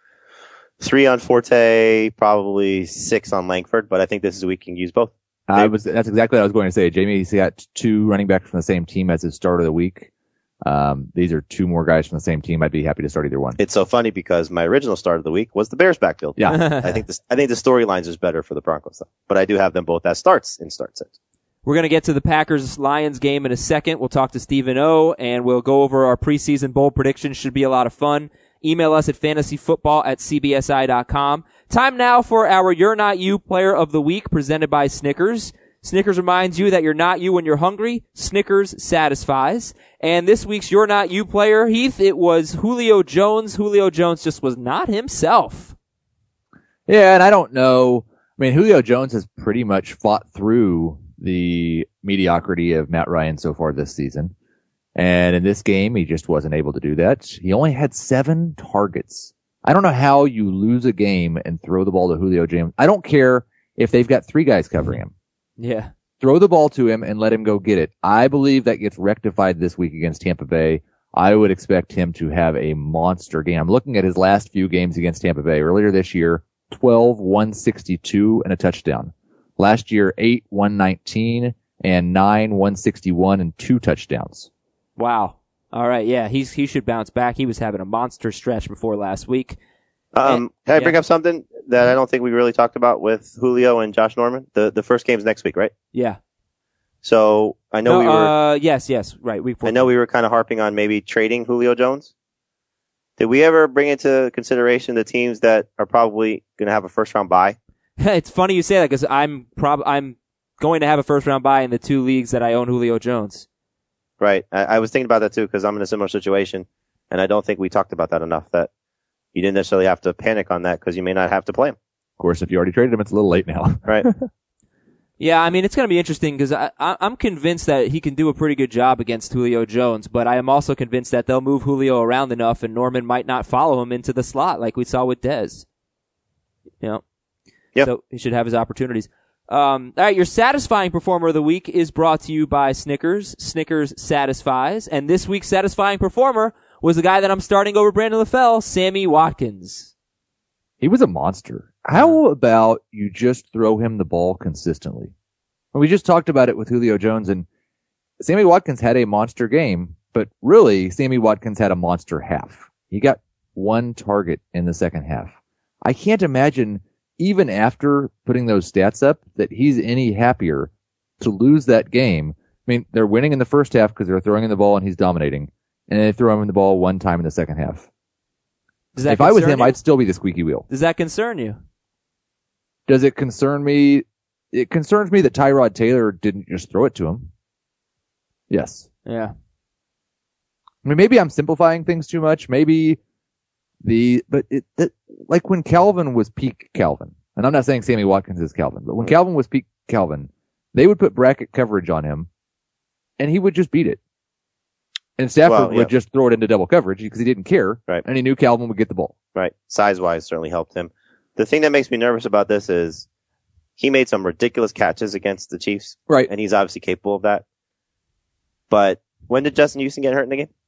S3: 3 on Forte, probably 6 on Langford, but I think this is a week you can use both.
S2: That's exactly what I was going to say. Jamie's got 2 running backs from the same team as his start of the week. These are 2 more guys from the same team. I'd be happy to start either one.
S3: It's so funny because my original start of the week was the Bears backfield.
S2: Yeah.
S3: I think the storylines is better for the Broncos though. But I do have them both as starts in start sets.
S1: We're going to get to the Packers-Lions game in a second. We'll talk to Stephen O, and we'll go over our preseason bowl predictions. Should be a lot of fun. Email us at fantasyfootball@cbsi.com. Time now for our You're Not You Player of the Week presented by Snickers. Snickers reminds you that you're not you when you're hungry. Snickers satisfies. And this week's You're Not You player, Heath, it was Julio Jones. Julio Jones just was not himself.
S2: Yeah, and I don't know. I mean, Julio Jones has pretty much fought through the mediocrity of Matt Ryan so far this season. And in this game, he just wasn't able to do that. He only had 7 targets. I don't know how you lose a game and throw the ball to Julio Jones. I don't care if they've got 3 guys covering him.
S1: Yeah.
S2: Throw the ball to him and let him go get it. I believe that gets rectified this week against Tampa Bay. I would expect him to have a monster game. I'm looking at his last few games against Tampa Bay. Earlier this year, 12, 162, and a touchdown. Last year, 8, 119, and 9, 161, and 2 touchdowns.
S1: Wow. All right. Yeah, he should bounce back. He was having a monster stretch before last week.
S3: Can I bring up something that I don't think we really talked about with Julio and Josh Norman? The first game's next week, right?
S1: Yeah.
S3: So I know we were.
S1: Yes, right. Week 14.
S3: I know we were kind of harping on maybe trading Julio Jones. Did we ever bring into consideration the teams that are probably going to have a first round bye?
S1: It's funny you say that because I'm going to have a first round bye in the 2 leagues that I own Julio Jones.
S3: Right. I was thinking about that too because I'm in a similar situation, and I don't think we talked about that enough. That you didn't necessarily have to panic on that because you may not have to play him.
S2: Of course, if you already traded him, it's a little late now.
S3: Right.
S1: Yeah, I mean, it's going to be interesting because I'm convinced that he can do a pretty good job against Julio Jones, but I am also convinced that they'll move Julio around enough and Norman might not follow him into the slot like we saw with Dez. You know?
S3: Yep.
S1: So he should have his opportunities. All right, your satisfying performer of the week is brought to you by Snickers. Snickers satisfies. And this week's satisfying performer was the guy that I'm starting over Brandon LaFell, Sammy Watkins.
S2: He was a monster. How about you just throw him the ball consistently? And we just talked about it with Julio Jones, and Sammy Watkins had a monster game, but really, Sammy Watkins had a monster half. He got 1 target in the second half. I can't imagine, even after putting those stats up, that he's any happier to lose that game. I mean, they're winning in the first half because they're throwing him the ball and he's dominating, and they throw him the ball 1 time in the second half. If I was him, I'd still be the squeaky wheel.
S1: Does that concern you?
S2: Does it concern me? It concerns me that Tyrod Taylor didn't just throw it to him. Yes.
S1: Yeah.
S2: I mean, maybe I'm simplifying things too much. Maybe like when Calvin was peak Calvin, and I'm not saying Sammy Watkins is Calvin, but when Calvin was peak Calvin, they would put bracket coverage on him, and he would just beat it. And Stafford
S3: Well, yeah.
S2: would just throw it into double coverage because he didn't care.
S3: Right.
S2: And he knew Calvin would get the ball.
S3: Right. Size-wise certainly helped him. The thing that makes me nervous about this is he made some ridiculous catches against the Chiefs.
S2: Right.
S3: And he's obviously capable of that. But when did Justin Houston get hurt in the game?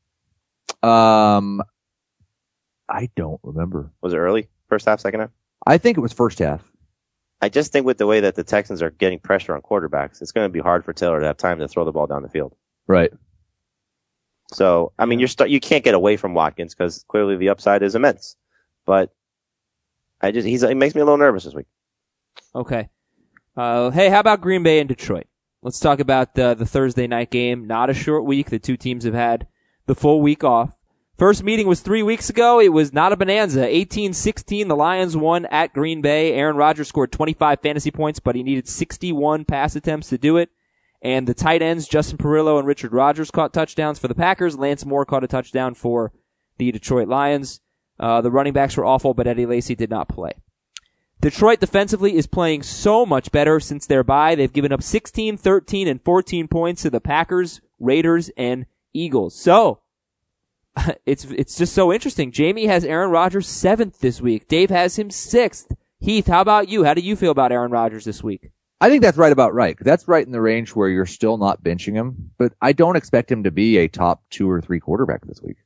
S2: I don't remember.
S3: Was it early? First half, second half?
S2: I think it was first half.
S3: I just think with the way that the Texans are getting pressure on quarterbacks, it's going to be hard for Taylor to have time to throw the ball down the field.
S2: Right.
S3: So, I mean, you can't get away from Watkins because clearly the upside is immense. But he makes me a little nervous this week.
S1: Okay. Hey, how about Green Bay and Detroit? Let's talk about the Thursday night game. Not a short week. The two teams have had the full week off. First meeting was 3 weeks ago. It was not a bonanza. 18-16, the Lions won at Green Bay. Aaron Rodgers scored 25 fantasy points, but he needed 61 pass attempts to do it. And the tight ends, Justin Perillo and Richard Rodgers, caught touchdowns for the Packers. Lance Moore caught a touchdown for the Detroit Lions. The running backs were awful, but Eddie Lacy did not play. Detroit defensively is playing so much better since their bye. They've given up 16, 13, and 14 points to the Packers, Raiders, and Eagles. So, it's just so interesting. Jamie has Aaron Rodgers 7th this week. Dave has him 6th. Heath, how about you? How do you feel about Aaron Rodgers this week?
S2: I think that's right about right. That's right in the range where you're still not benching him, but I don't expect him to be a top 2 or 3 quarterback this week.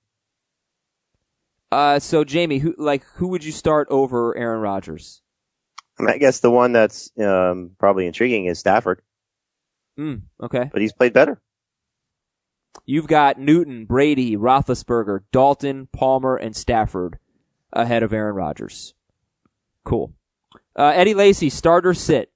S1: So Jamie, who would you start over Aaron Rodgers?
S3: I guess the one that's probably intriguing is Stafford.
S1: Okay.
S3: But he's played better.
S1: You've got Newton, Brady, Roethlisberger, Dalton, Palmer, and Stafford ahead of Aaron Rodgers. Cool. Eddie Lacy, start or sit?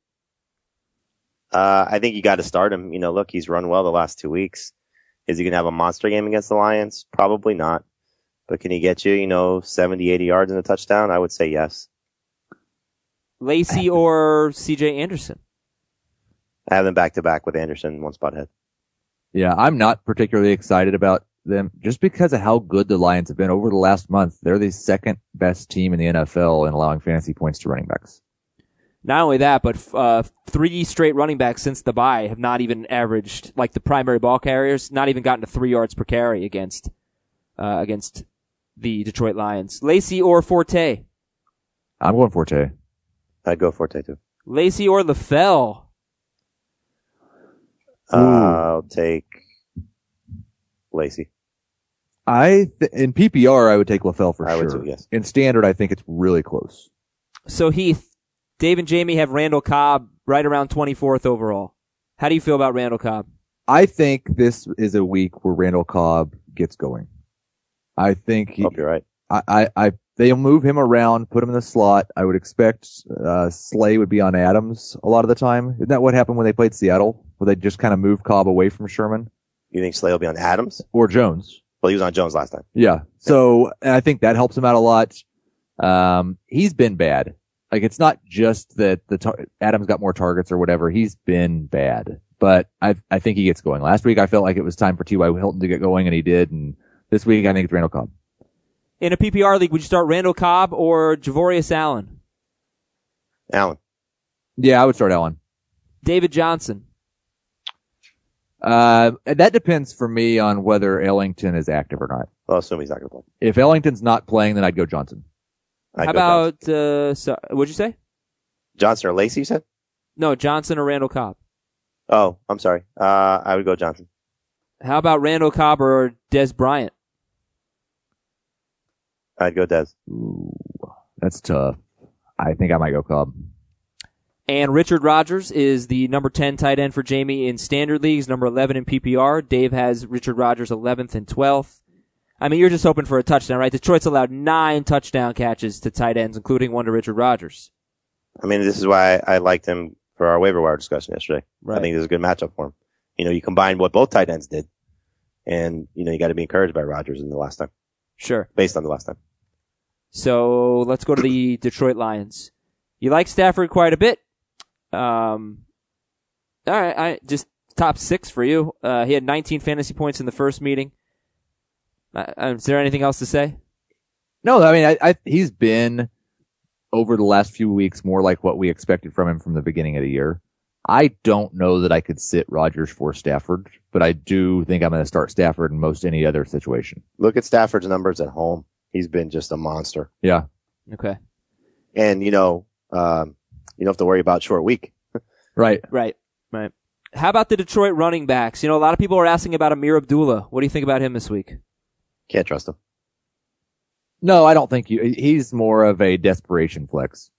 S3: I think you got to start him. Look, he's run well the last 2 weeks. Is he going to have a monster game against the Lions? Probably not. But can he get you, 70, 80 yards and a touchdown? I would say yes.
S1: Lacy or C.J. Anderson?
S3: I have them back-to-back with Anderson, one spot ahead.
S2: Yeah, I'm not particularly excited about them just because of how good the Lions have been over the last month. They're the second best team in the NFL in allowing fantasy points to running backs.
S1: Not only that, but 3 straight running backs since the bye have not even averaged, like the primary ball carriers, not even gotten to 3 yards per carry against the Detroit Lions. Lacy or Forte?
S2: I'm going Forte.
S3: I'd go Forte too.
S1: Lacy or LaFell?
S3: I'll take Lacy.
S2: In PPR, I would take LaFell for
S3: I
S2: sure.
S3: would too, yes.
S2: In standard, I think it's really close.
S1: So Heath, Dave and Jamie have Randall Cobb right around 24th overall. How do you feel about Randall Cobb?
S2: I think this is a week where Randall Cobb gets going. I think
S3: Hope you're right.
S2: they'll move him around, put him in the slot. I would expect Slay would be on Adams a lot of the time. Isn't that what happened when they played Seattle, where they just kind of moved Cobb away from Sherman?
S3: You think Slay will be on Adams?
S2: Or Jones?
S3: Well, he was on Jones last time.
S2: Yeah. So and I think that helps him out a lot. He's been bad. Like, it's not just that Adams got more targets or whatever. He's been bad. But I think he gets going. Last week I felt like it was time for T.Y. Hilton to get going, and he did. And this week I think it's Randall Cobb.
S1: In a PPR league, would you start Randall Cobb or Javorius Allen?
S3: Allen.
S2: Yeah, I would start Allen.
S1: David Johnson.
S2: That depends for me on whether Ellington is active or not.
S3: I'll assume he's not going to play.
S2: If Ellington's not playing, then I'd go Johnson.
S1: How about, what'd you say?
S3: Johnson or Lacy, you said?
S1: No, Johnson or Randall Cobb.
S3: Oh, I'm sorry. I would go Johnson.
S1: How about Randall Cobb or Des Bryant?
S3: I'd go Dez.
S2: Ooh, that's tough. I think I might go Cobb.
S1: And Richard Rodgers is the number 10 tight end for Jamie in standard leagues, number 11 in PPR. Dave has Richard Rodgers 11th and 12th. I mean, you're just hoping for a touchdown, right? Detroit's allowed 9 touchdown catches to tight ends, including one to Richard Rodgers.
S3: I mean, this is why I liked him for our waiver wire discussion yesterday.
S1: Right.
S3: I think this is a good matchup for him. You combine what both tight ends did, and, you got to be encouraged by Rodgers in the last time.
S1: Sure.
S3: Based on the last time.
S1: So let's go to the Detroit Lions. You like Stafford quite a bit. All right, just top 6 for you. He had 19 fantasy points in the first meeting. Is there anything else to say?
S2: No, I mean, he's been over the last few weeks more like what we expected from him from the beginning of the year. I don't know that I could sit Rodgers for Stafford, but I do think I'm going to start Stafford in most any other situation.
S3: Look at Stafford's numbers at home. He's been just a monster.
S2: Yeah.
S1: Okay.
S3: And, you don't have to worry about short week.
S2: Right.
S1: How about the Detroit running backs? A lot of people are asking about Amir Abdullah. What do you think about him this week?
S3: Can't trust him.
S2: No, I don't think he's more of a desperation flex.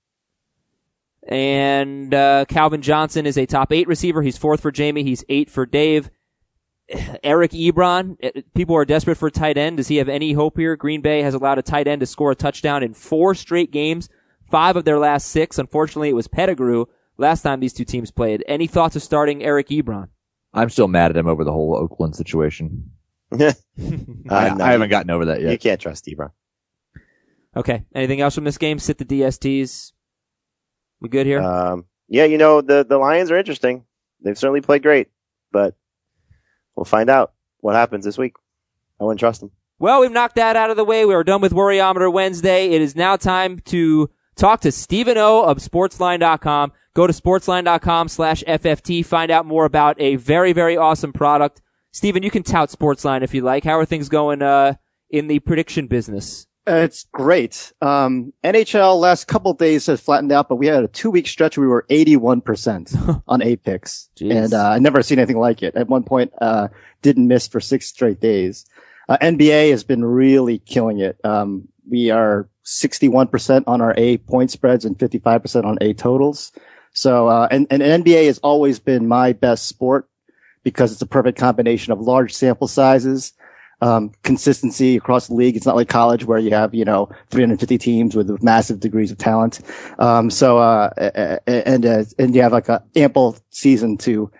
S1: And Calvin Johnson is a top 8 receiver. He's 4th for Jamie. He's 8 for Dave. Eric Ebron, people are desperate for tight end. Does he have any hope here? Green Bay has allowed a tight end to score a touchdown in 4 straight games, 5 of their last 6. Unfortunately, it was Pettigrew last time these two teams played. Any thoughts of starting Eric Ebron?
S2: I'm still mad at him over the whole Oakland situation.
S3: No,
S2: I haven't gotten over that yet.
S3: You can't trust Ebron.
S1: Okay. Anything else from this game? Sit the DSTs. We good here?
S3: Yeah, the Lions are interesting. They've certainly played great, but we'll find out what happens this week. I wouldn't trust them.
S1: Well, we've knocked that out of the way. We are done with Worryometer Wednesday. It is now time to talk to Stephen O of Sportsline.com. Go to sportsline.com/FFT. Find out more about a very, very awesome product. Stephen, you can tout Sportsline if you like. How are things going in the prediction business?
S4: It's great. NHL last couple of days has flattened out, but we had a 2-week stretch where we were 81% on A picks. And I never seen anything like it. At one point, didn't miss for 6 straight days. NBA has been really killing it. We are 61% on our A point spreads and 55% on A totals. So, and NBA has always been my best sport because it's a perfect combination of large sample sizes, consistency across the league. It's not like college where you have, 350 teams with massive degrees of talent. And you have like a ample season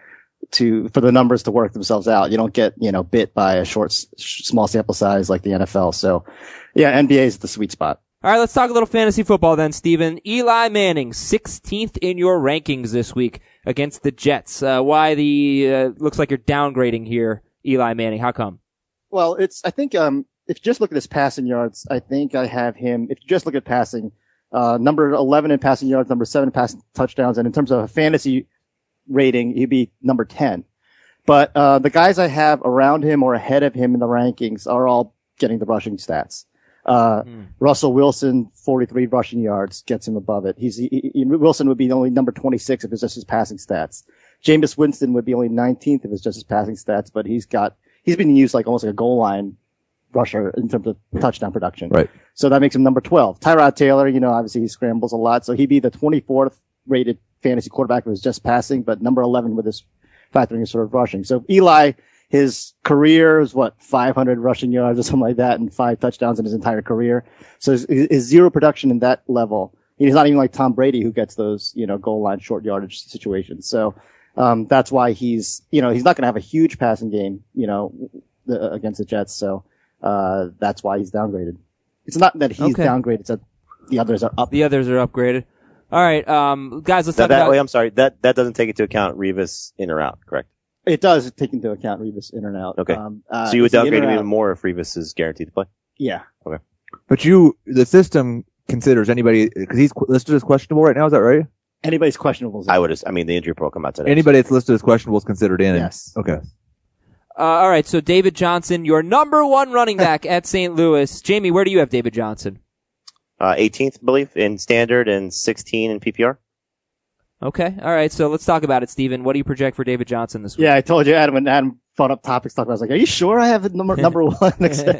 S4: for the numbers to work themselves out. You don't get, bit by a small sample size like the NFL. So yeah, NBA is the sweet spot.
S1: All right, let's talk a little fantasy football then, Stephen. Eli Manning, 16th in your rankings this week against the Jets. Why looks like you're downgrading here, Eli Manning? How come?
S4: Well, I think, if you just look at his passing yards, I think I have him, if you just look at passing, number 11 in passing yards, number 7 in passing touchdowns, and in terms of a fantasy rating, he'd be number 10. But, the guys I have around him or ahead of him in the rankings are all getting the rushing stats. Russell Wilson, 43 rushing yards, gets him above it. Wilson would be only number 26 if it's just his passing stats. Jameis Winston would be only 19th if it's just his passing stats, but he's been used like almost like a goal line rusher in terms of touchdown production.
S2: Right.
S4: So that makes him number 12. Tyrod Taylor, obviously he scrambles a lot, so he'd be the 24th rated fantasy quarterback if it was just passing, but number 11 with his factoring his sort of rushing. So Eli, his career is 500 rushing yards or something like that and 5 touchdowns in his entire career. So his zero production in that level. He's not even like Tom Brady who gets those, goal line short yardage situations. So, that's why he's not going to have a huge passing game, against the Jets. So, that's why he's downgraded. It's not that he's downgraded. It's that the others are up.
S1: The others are upgraded. All right. Guys, let's talk about.
S3: Wait, I'm sorry. That doesn't take into account Revis in or out, correct?
S4: It does take into account Revis in or out.
S3: Okay. So you would downgrade him even more if Revis is guaranteed to play?
S4: Yeah.
S3: Okay.
S2: But the system considers anybody, because he's listed as questionable right now, is that right?
S4: Anybody's questionable.
S3: The injury report come out today.
S2: Anybody that's listed as questionable is considered in.
S4: Yes.
S2: Okay.
S1: All right. So David Johnson, your number 1 running back at St. Louis. Jamie, where do you have David Johnson?
S3: 18th, I believe, in standard and 16 in PPR.
S1: Okay. All right. So let's talk about it, Stephen. What do you project for David Johnson this week?
S4: Yeah, I told you, Adam, when Adam brought up topics, I was like, are you sure I have number 1?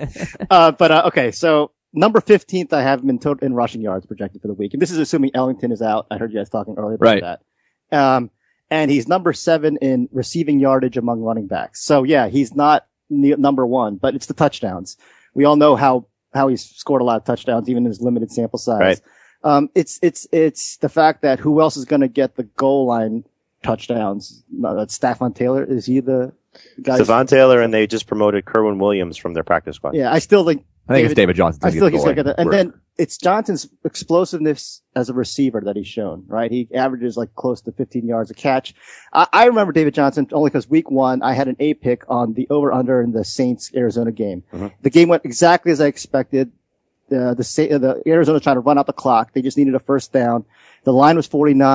S4: Okay. So number 15th, I have him in rushing yards projected for the week. And this is assuming Ellington is out. I heard you guys talking earlier about that. And he's number 7 in receiving yardage among running backs. So yeah, he's not number 1, but it's the touchdowns. We all know how he's scored a lot of touchdowns, even in his limited sample size.
S3: Right.
S4: It's the fact that who else is going to get the goal line touchdowns? No, that's Stephon Taylor. Is he the guy?
S3: Stephon Taylor, and they just promoted Kerwin Williams from their practice squad.
S4: Yeah, I still think
S2: it's David Johnson.
S4: I still think he's going to get that. And then it's Johnson's explosiveness as a receiver that he's shown, right? He averages like close to 15 yards a catch. I remember David Johnson only because week 1, I had an A pick on the over-under in the Saints-Arizona game. Mm-hmm. The game went exactly as I expected. The Arizona trying to run out the clock. They just needed a first down. The line was 49.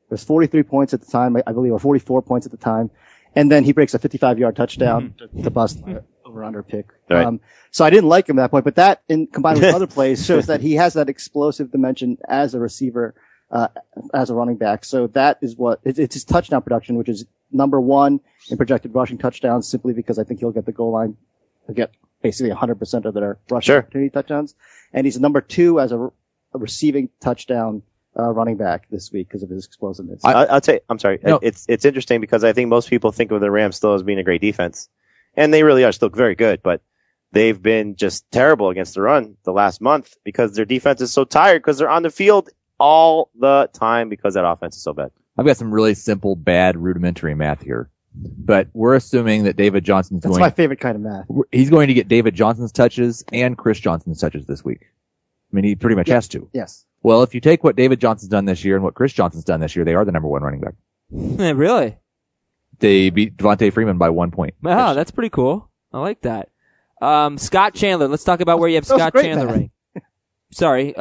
S4: It was 43 points at the time, I believe, or 44 points at the time. And then he breaks a 55-yard touchdown to bust over-under pick.
S3: Right.
S4: So I didn't like him at that point, but that, combined with other plays, shows that he has that explosive dimension as a receiver, as a running back. So that is it's his touchdown production, which is number one in projected rushing touchdowns, simply because I think he'll get the goal line. He'll get basically 100% of their rushing opportunity touchdowns. And he's number two as a receiving touchdown running back this week because of his explosiveness.
S3: I'll tell you, I'm sorry.
S2: No.
S3: It's interesting because I think most people think of the Rams still as being a great defense. And they really are still very good, but they've been just terrible against the run the last month because their defense is so tired because they're on the field all the time because that offense is so bad.
S2: I've got some really simple, bad, rudimentary math here. But we're assuming that David Johnson's
S4: That's my favorite kind of math.
S2: He's going to get David Johnson's touches and Chris Johnson's touches this week. I mean, he pretty much has to.
S4: Yes.
S2: Well, if you take what David Johnson's done this year and what Chris Johnson's done this year, they are the number one running back.
S1: Really?
S2: They beat Devontae Freeman by 1 point.
S1: Wow, that's pretty cool. I like that. Scott Chandler. Let's talk about where you have Scott Chandler ranked. Sorry.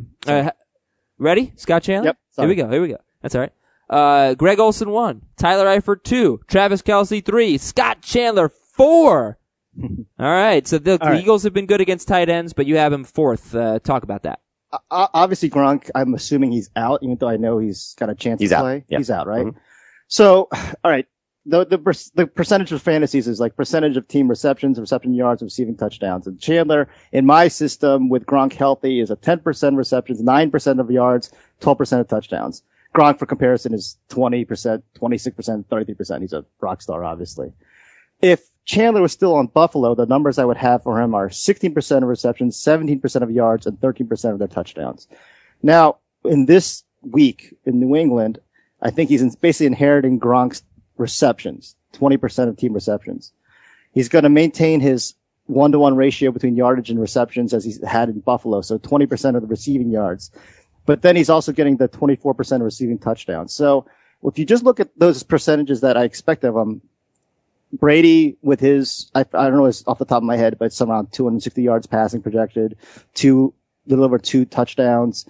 S1: Ready? Scott Chandler?
S4: Yep. Sorry.
S1: Here we go. That's all right. Greg Olson 1, Tyler Eifert 2, Travis Kelce 3, Scott Chandler 4. All right. So the Eagles have been good against tight ends, but you have him 4th. Talk about that.
S4: Obviously, Gronk, I'm assuming he's out, even though I know he's got a chance to play.
S3: Yeah.
S4: He's out, right?
S3: Mm-hmm.
S4: So, all right. The percentage of fantasies is like percentage of team receptions, reception yards, receiving touchdowns. And Chandler, in my system, with Gronk healthy, is a 10% receptions, 9% of yards, 12% of touchdowns. Gronk, for comparison, is 20%, 26%, 33%. He's a rock star, obviously. If Chandler was still on Buffalo, the numbers I would have for him are 16% of receptions, 17% of yards, and 13% of their touchdowns. Now, in this week in New England, I think he's basically inheriting Gronk's receptions, 20% of team receptions. He's going to maintain his 1-to-1 ratio between yardage and receptions as he's had in Buffalo, so 20% of the receiving yards. But then he's also getting the 24% receiving touchdowns. So if you just look at those percentages that I expect of him, Brady with his, I don't know off the top of my head, but it's around 260 yards passing projected, to deliver 2 touchdowns.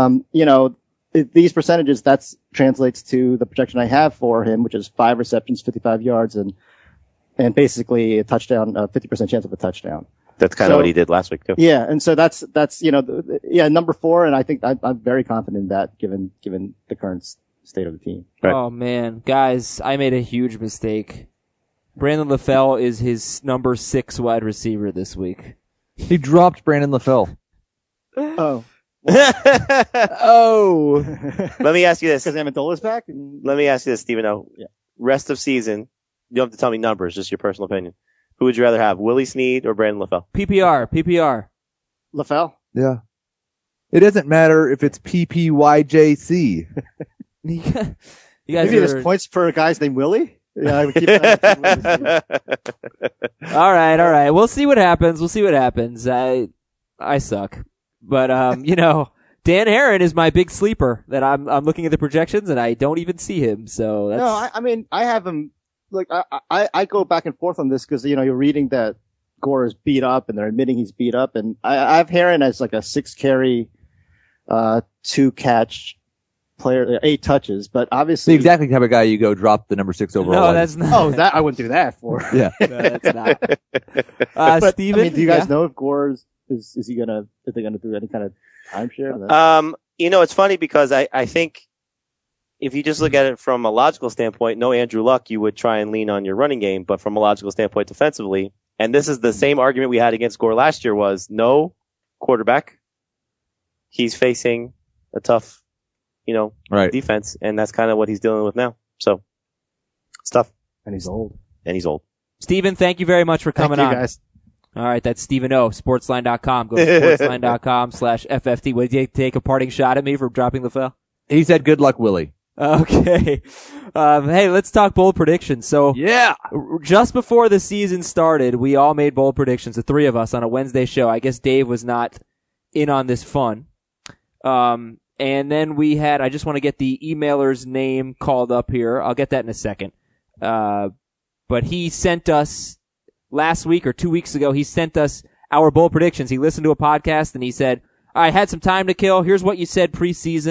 S4: These percentages, that translates to the projection I have for him, which is 5 receptions, 55 yards, and basically a touchdown, 50% chance of a touchdown.
S3: That's kind of what he did last week too.
S4: Yeah, and so that's number 4, and I think I'm very confident in that given the current state of the team.
S3: Right.
S1: Oh man, guys, I made a huge mistake. Brandon LaFell is his number 6 wide receiver this week.
S2: He dropped Brandon LaFell.
S4: Oh.
S2: Oh.
S3: Let me ask you this.
S4: Because Amendola's back?
S3: Let me ask you this, Stephen O.
S4: Yeah.
S3: Rest of season, you don't have to tell me numbers, just your personal opinion. Who would you rather have, Willie Snead or Brandon LaFell?
S1: PPR.
S4: LaFell?
S2: Yeah. It doesn't matter if it's PPYJC.
S1: You guys
S4: Maybe there's points for guys named Willie? Yeah, I would keep that.
S1: All right. We'll see what happens. I suck. But, Dan Herron is my big sleeper that I'm looking at the projections and I don't even see him. So that's...
S4: No, I mean, I have him, like, I go back and forth on this because, you're reading that Gore is beat up and they're admitting he's beat up. And I have Herron as like a 6 carry, 2 catch player, 8 touches, but obviously.
S2: The exactly type of guy you go drop the number 6 overall.
S1: No, that's not.
S4: Oh, that I wouldn't do that for.
S2: Yeah.
S1: No, that's not.
S4: But,
S1: Steven,
S4: do you guys know if Gore's, is they gonna do any kind of timeshare?
S3: It's funny because I think if you just look at it from a logical standpoint, no Andrew Luck, you would try and lean on your running game, but from a logical standpoint defensively, and this is the same argument we had against Gore last year, was no quarterback. He's facing a tough,
S2: right,
S3: defense, and that's kind of what he's dealing with now. So, it's tough.
S4: And he's old.
S1: Steven, thank you very much for coming on.
S4: Guys.
S1: All right, that's Stephen O, sportsline.com. Go to sportsline.com/FFT. Would you take a parting shot at me for dropping LaFell?
S2: He said good luck, Willie.
S1: Okay. Hey, let's talk bold predictions. So,
S2: yeah,
S1: just before the season started, we all made bold predictions, the 3 of us, on a Wednesday show. I guess Dave was not in on this fun. And then we had, I just want to get the emailer's name called up here. I'll get that in a second. But he sent us last week or 2 weeks ago, he sent us our bold predictions. He listened to a podcast and he said, I had some time to kill. Here's what you said preseason.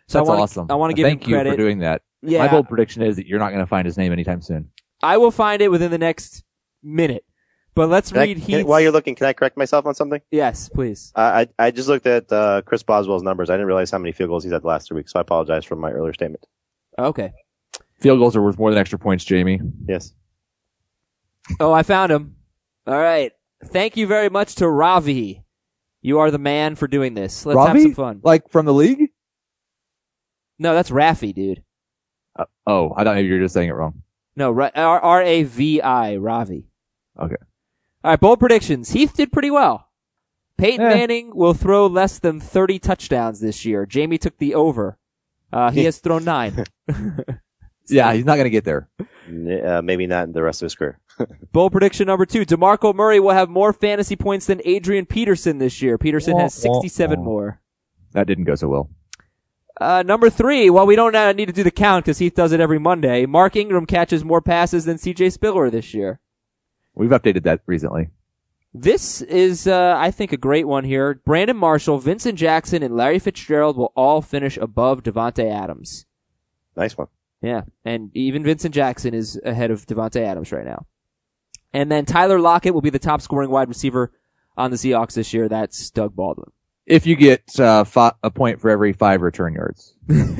S1: So
S2: That's awesome.
S1: I want to give him
S2: Thank you
S1: credit.
S2: for doing that.
S1: Yeah.
S2: My bold prediction is that you're not going to find his name anytime soon.
S1: I will find it within the next minute. But let's read Heath's.
S3: While you're looking, can I correct myself on something?
S1: Yes, please.
S3: I just looked at Chris Boswell's numbers. I didn't realize how many field goals he's had the last 3 weeks, so I apologize for my earlier statement.
S1: Okay.
S2: Field goals are worth more than extra points, Jamie.
S3: Yes.
S1: Oh, I found him. All right. Thank you very much to Ravi. You are the man for doing this. Let's have
S2: Ravi?
S1: some fun.
S2: Like from the league?
S1: No, that's Rafi, dude.
S2: Oh, I thought maybe you were just saying it wrong.
S1: No, R-A-V-I, Ravi.
S2: Okay.
S1: All right, bold predictions. Heath did pretty well. Peyton Manning will throw less than 30 touchdowns this year. Jamie took the over. He has thrown 9.
S2: Yeah, he's not going to get there.
S3: Maybe not in the rest of his career.
S1: Bold prediction number 2. DeMarco Murray will have more fantasy points than Adrian Peterson this year. Peterson has 67 more.
S2: That didn't go so well.
S1: Number 3. Well, we don't need to do the count because Heath does it every Monday. Mark Ingram catches more passes than C.J. Spiller this year.
S2: We've updated that recently.
S1: This is, I think, a great one here. Brandon Marshall, Vincent Jackson, and Larry Fitzgerald will all finish above Devontae Adams.
S3: Nice one.
S1: Yeah, and even Vincent Jackson is ahead of Devontae Adams right now. And then Tyler Lockett will be the top scoring wide receiver on the Seahawks this year. That's Doug Baldwin.
S2: If you get a point for every 5 return yards.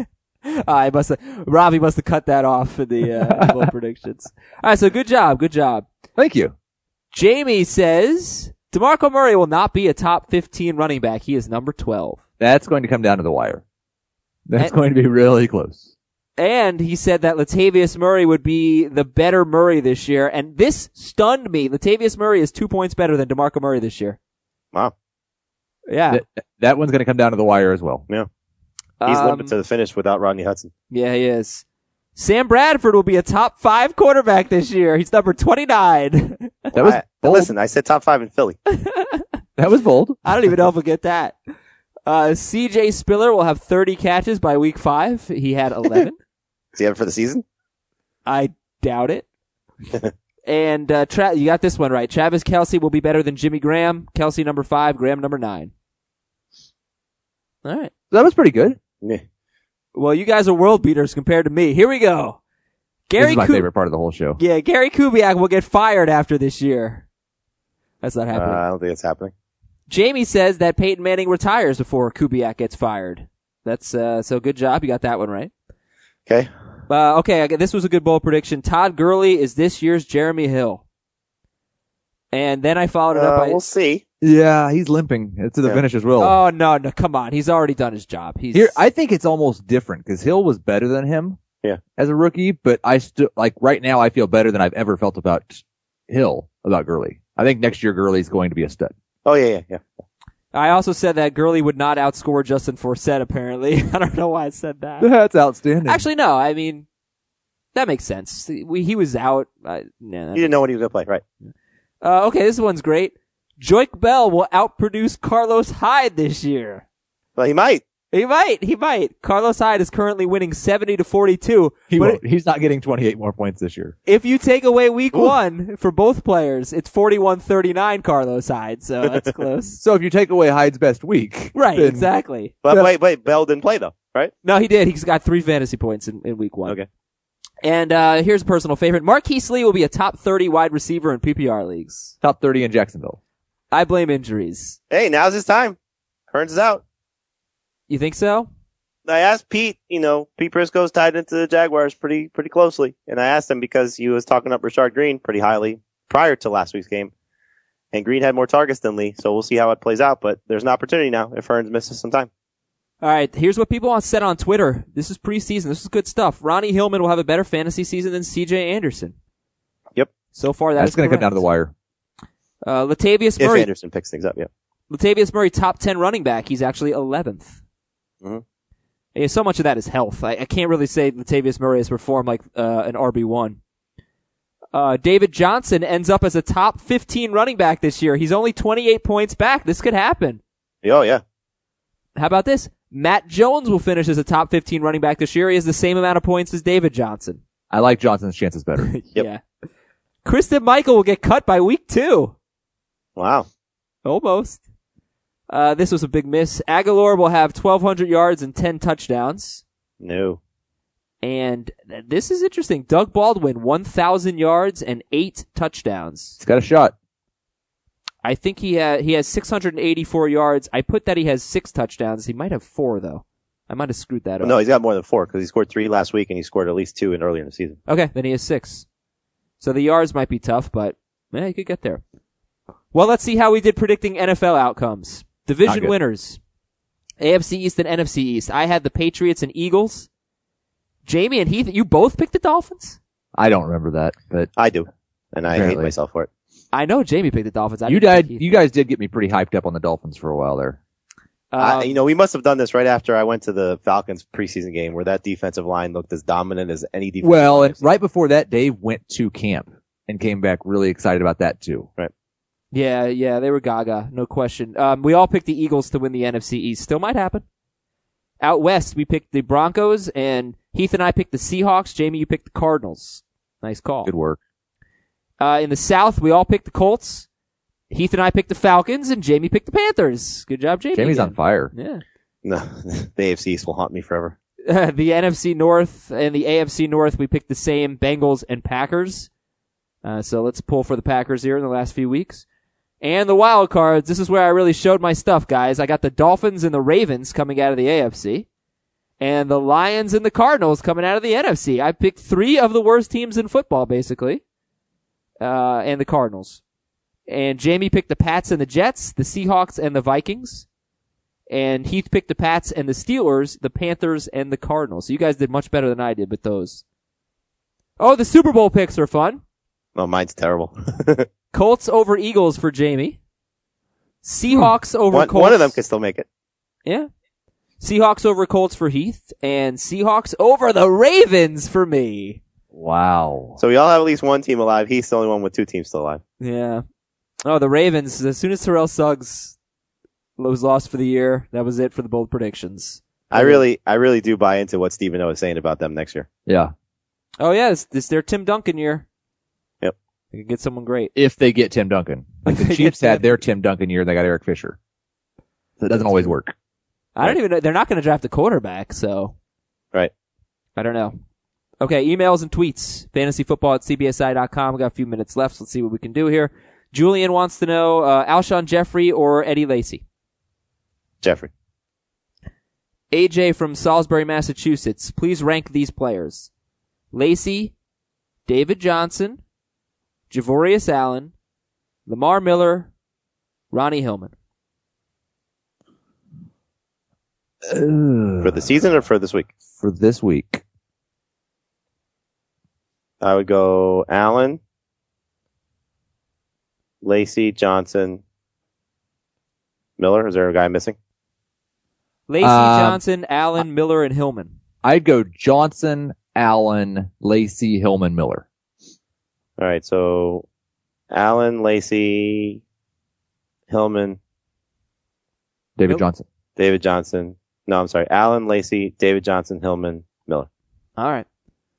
S1: Robbie must have cut that off in the bold predictions. All right, so good job.
S2: Thank you.
S1: Jamie says DeMarco Murray will not be a top 15 running back. He is number 12.
S2: That's going to come down to the wire. That's going to be really close.
S1: And he said that Latavius Murray would be the better Murray this year. And this stunned me. Latavius Murray is 2 points better than DeMarco Murray this year.
S3: Wow.
S1: Yeah.
S2: That one's going to come down to the wire as well.
S3: Yeah. He's limping to the finish without Rodney Hudson.
S1: Yeah, he is. Sam Bradford will be a top 5 quarterback this year. He's number 29.
S2: That was bold.
S3: Listen, I said top 5 in Philly.
S2: That was bold.
S1: I don't even know if we'll get that. C.J. Spiller will have 30 catches by week 5. He had 11.
S3: Does he have it for the season?
S1: I doubt it. And you got this one right. Travis Kelce will be better than Jimmy Graham. Kelce number 5, Graham number 9. All right.
S2: That was pretty good.
S3: Yeah.
S1: Well, you guys are world beaters compared to me. Here we go.
S2: This is my favorite part of the whole show.
S1: Yeah, Gary Kubiak will get fired after this year. That's not happening.
S3: I don't think it's happening.
S1: Jamie says that Peyton Manning retires before Kubiak gets fired. That's so good job. You got that one right.
S3: Okay.
S1: Okay, this was a good bold prediction. Todd Gurley is this year's Jeremy Hill. And then I followed it up by...
S3: We'll see.
S2: Yeah, he's limping to the finish as well.
S1: Oh, no, come on. He's already done his job.
S2: Here, I think it's almost different because Hill was better than him as a rookie, but I still, right now, I feel better than I've ever felt about Gurley. I think next year Gurley's going to be a stud.
S3: Oh, yeah.
S1: I also said that Gurley would not outscore Justin Forsett, apparently. I don't know why I said that.
S2: That's outstanding.
S1: Actually, no. I mean, that makes sense. He was out.
S3: You didn't know when he was going to play, right?
S1: Okay, this one's great. Joique Bell will outproduce Carlos Hyde this year.
S3: Well, he might.
S1: He might. Carlos Hyde is currently winning 70-42.
S2: He won't. He's not getting 28 more points this year.
S1: If you take away week 1 for both players, it's 41-39 Carlos Hyde, so that's close.
S2: So if you take away Hyde's best week.
S1: Right,
S2: then...
S1: exactly.
S3: But wait, Bell didn't play though, right?
S1: No, he did. He's got 3 fantasy points in week 1.
S3: Okay.
S1: And here's a personal favorite. Marquise Lee will be a top 30 wide receiver in PPR leagues.
S2: Top 30 in Jacksonville.
S1: I blame injuries.
S3: Hey, now's his time. Hearns is out.
S1: You think so?
S3: I asked Pete, Pete Prisco's tied into the Jaguars pretty closely. And I asked him because he was talking up Rashard Green pretty highly prior to last week's game. And Green had more targets than Lee, so we'll see how it plays out. But there's an opportunity now if Hearns misses some time.
S1: All right, here's what people said on Twitter. This is preseason. This is good stuff. Ronnie Hillman will have a better fantasy season than C.J. Anderson.
S3: Yep.
S1: So far, that's
S2: going to come down to the wire.
S1: Latavius Murray.
S3: If Anderson picks things up, yeah.
S1: Latavius Murray, top 10 running back. He's actually 11th.
S3: Mm-hmm.
S1: Yeah, so much of that is health. I can't really say Latavius Murray has performed like an RB1. David Johnson ends up as a top 15 running back this year. He's only 28 points back. This could happen.
S3: Oh, yeah.
S1: How about this? Matt Jones will finish as a top 15 running back this year. He has the same amount of points as David Johnson.
S2: I like Johnson's chances better.
S3: Yep.
S1: Yeah. Kristen Michael will get cut by week 2.
S3: Wow.
S1: Almost. This was a big miss. Aguilar will have 1,200 yards and 10 touchdowns.
S3: No.
S1: And this is interesting. Doug Baldwin, 1,000 yards and 8 touchdowns.
S2: He's got a shot.
S1: I think he has 684 yards. I put that he has 6 touchdowns. He might have 4, though. I might have screwed that up.
S3: No, he's got more than 4 because he scored 3 last week and he scored at least 2 earlier in the season.
S1: Okay, then he has 6. So the yards might be tough, but he could get there. Well, let's see how we did predicting NFL outcomes. Division winners. AFC East and NFC East. I had the Patriots and Eagles. Jamie and Heath, you both picked the Dolphins?
S2: I don't remember that, but
S3: I do. And I hate myself for it.
S1: I know Jamie picked the Dolphins.
S2: You guys did get me pretty hyped up on the Dolphins for a while there.
S3: We must have done this right after I went to the Falcons preseason game where that defensive line looked as dominant as any defense.
S2: Well, and right before that, Dave went to camp and came back really excited about that too.
S3: Right.
S1: Yeah, they were gaga, no question. We all picked the Eagles to win the NFC East. Still might happen. Out west, we picked the Broncos, and Heath and I picked the Seahawks. Jamie, you picked the Cardinals. Nice call.
S2: Good work.
S1: In the South, we all picked the Colts. Heath and I picked the Falcons, and Jamie picked the Panthers. Good job, Jamie.
S2: Jamie's on fire.
S1: Yeah.
S3: No, the AFC East will haunt me forever.
S1: The NFC North and the AFC North, we picked the same Bengals and Packers. So let's pull for the Packers here in the last few weeks. And the wild cards, this is where I really showed my stuff, guys. I got the Dolphins and the Ravens coming out of the AFC. And the Lions and the Cardinals coming out of the NFC. I picked 3 of the worst teams in football, basically. And the Cardinals. And Jamie picked the Pats and the Jets, the Seahawks and the Vikings. And Heath picked the Pats and the Steelers, the Panthers and the Cardinals. So you guys did much better than I did with those. Oh, the Super Bowl picks are fun.
S3: Oh, mine's terrible.
S1: Colts over Eagles for Jamie. Seahawks over Colts.
S3: One of them can still make it.
S1: Yeah. Seahawks over Colts for Heath. And Seahawks over the Ravens for me.
S2: Wow.
S3: So we all have at least one team alive. He's the only one with 2 teams still alive.
S1: Yeah. Oh, the Ravens. As soon as Terrell Suggs was lost for the year, that was it for the bold predictions.
S3: I really do buy into what Stephen O is saying about them next year.
S2: Yeah.
S1: Oh, yeah. It's their Tim Duncan year.
S3: Yep.
S1: They could get someone great.
S2: If they get Tim Duncan. Like the Chiefs had their Tim Duncan year, they got Eric Fisher. So it doesn't always work.
S1: I don't even know. They're not going to draft a quarterback, so.
S3: Right.
S1: I don't know. Okay, emails and tweets. fantasyfootball@cbsi.com. We got a few minutes left, so let's see what we can do here. Julian wants to know, Alshon Jeffrey or Eddie Lacy?
S3: Jeffrey.
S1: AJ from Salisbury, Massachusetts. Please rank these players. Lacy, David Johnson, Javorius Allen, Lamar Miller, Ronnie Hillman.
S3: For the season or for this week?
S2: For this week.
S3: I would go Allen, Lacy, Johnson, Miller. Is there a guy missing?
S1: Lacy, Johnson, Allen, Miller, and Hillman.
S2: I'd go Johnson, Allen, Lacy, Hillman, Miller.
S3: All right, so Allen, Lacy, Hillman,
S2: David Johnson.
S3: David Johnson. No, I'm sorry. Allen, Lacy, David Johnson, Hillman, Miller.
S1: All right.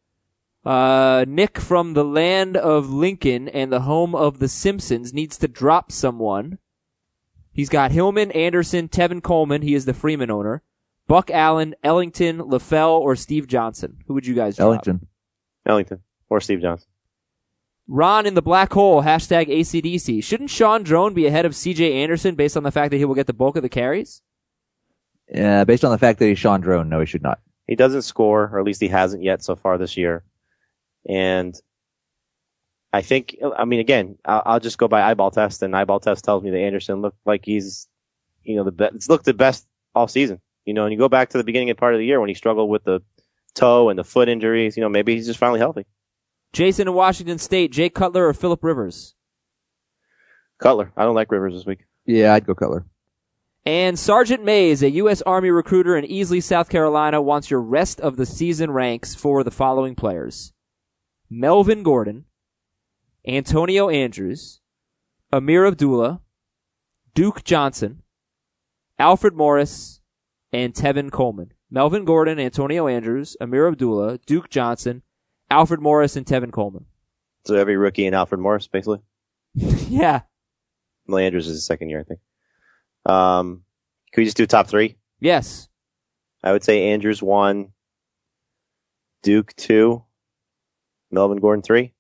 S1: Nick from the land of Lincoln and the home of the Simpsons needs to drop someone. He's got Hillman, Anderson, Tevin Coleman. He is the Freeman owner. Buck Allen, Ellington, LaFell, or Steve Johnson. Who would you guys drop?
S3: Ellington. Or Steve Johnson.
S1: Ron in the black hole, hashtag ACDC. Shouldn't Sean Drone be ahead of CJ Anderson based on the fact that he will get the bulk of the carries?
S2: Based on the fact that he's Sean Drone, no, he should not.
S3: He doesn't score, or at least he hasn't yet so far this year. And I think, again, I'll just go by eyeball test, and eyeball test tells me that Anderson looked like he's, it's looked the best all season. And you go back to the beginning of part of the year when he struggled with the toe and the foot injuries, maybe he's just finally healthy.
S1: Jason in Washington State, Jay Cutler or Phillip Rivers?
S3: Cutler. I don't like Rivers this week.
S2: Yeah, I'd go Cutler.
S1: And Sergeant Mays, a U.S. Army recruiter in Easley, South Carolina, wants your rest of the season ranks for the following players. Melvin Gordon, Antonio Andrews, Amir Abdullah, Duke Johnson, Alfred Morris, and Tevin Coleman. Melvin Gordon, Antonio Andrews, Amir Abdullah, Duke Johnson, Alfred Morris, and Tevin Coleman.
S3: So every rookie in Alfred Morris, basically?
S1: Yeah.
S3: Well, Andrews is his second year, I think. Could we just do top 3?
S1: Yes.
S3: I would say Andrews 1, Duke 2, Melvin Gordon 3.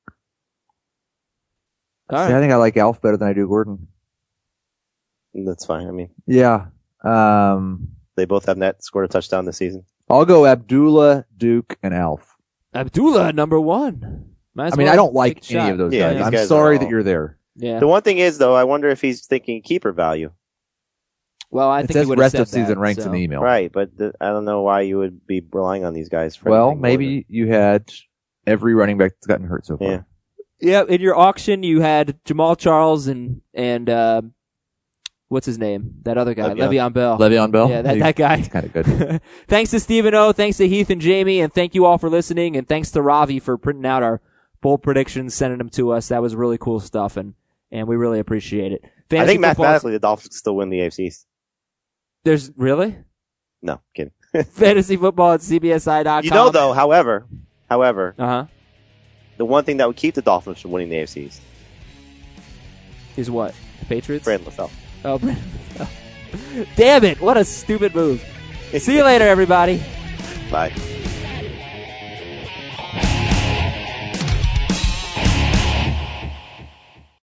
S1: All right.
S2: See, I think I like Alf better than I do Gordon.
S3: That's fine. I mean,
S2: Yeah.
S3: they both have net scored a touchdown this season.
S2: I'll go Abdullah, Duke, and Alf.
S1: Abdullah, number 1.
S2: I mean, I don't like any of those
S3: Yeah,
S2: guys.
S3: these
S2: I'm
S3: guys
S2: sorry
S3: are
S2: that
S3: all-
S2: you're there.
S1: Yeah.
S3: The one thing is, though, I wonder if he's thinking keeper value.
S1: Well, I
S2: It
S1: think
S2: says
S1: he would have
S2: rest
S1: said
S2: of season
S1: that,
S2: ranks
S1: so.
S2: in the email.
S3: Right, but I don't know why you would be relying on these guys for
S2: Well,
S3: anything more
S2: maybe you had every running back that's gotten hurt so far.
S3: Yeah.
S1: Yeah, in your auction, you had Jamal Charles and what's his name? That other guy, Le'Veon Bell.
S2: Le'Veon Bell?
S1: Yeah, that guy.
S2: He's kind of good.
S1: Thanks to Stephen O. Thanks to Heath and Jamie, and thank you all for listening. And thanks to Ravi for printing out our bold predictions, sending them to us. That was really cool stuff, and we really appreciate it.
S3: I
S1: Fantasy
S3: think
S1: football-
S3: mathematically the Dolphins still win the AFC East.
S1: There's really
S3: No, kidding.
S1: fantasy football at CBSI.com.
S3: You know, though, however,
S1: Uh-huh.
S3: the one thing that would keep the Dolphins from winning the AFC East,
S1: Is what? The Patriots?
S3: Brandon LaFell.
S1: Oh, Brandon. Damn it. What a stupid move. See you later, everybody.
S3: Bye.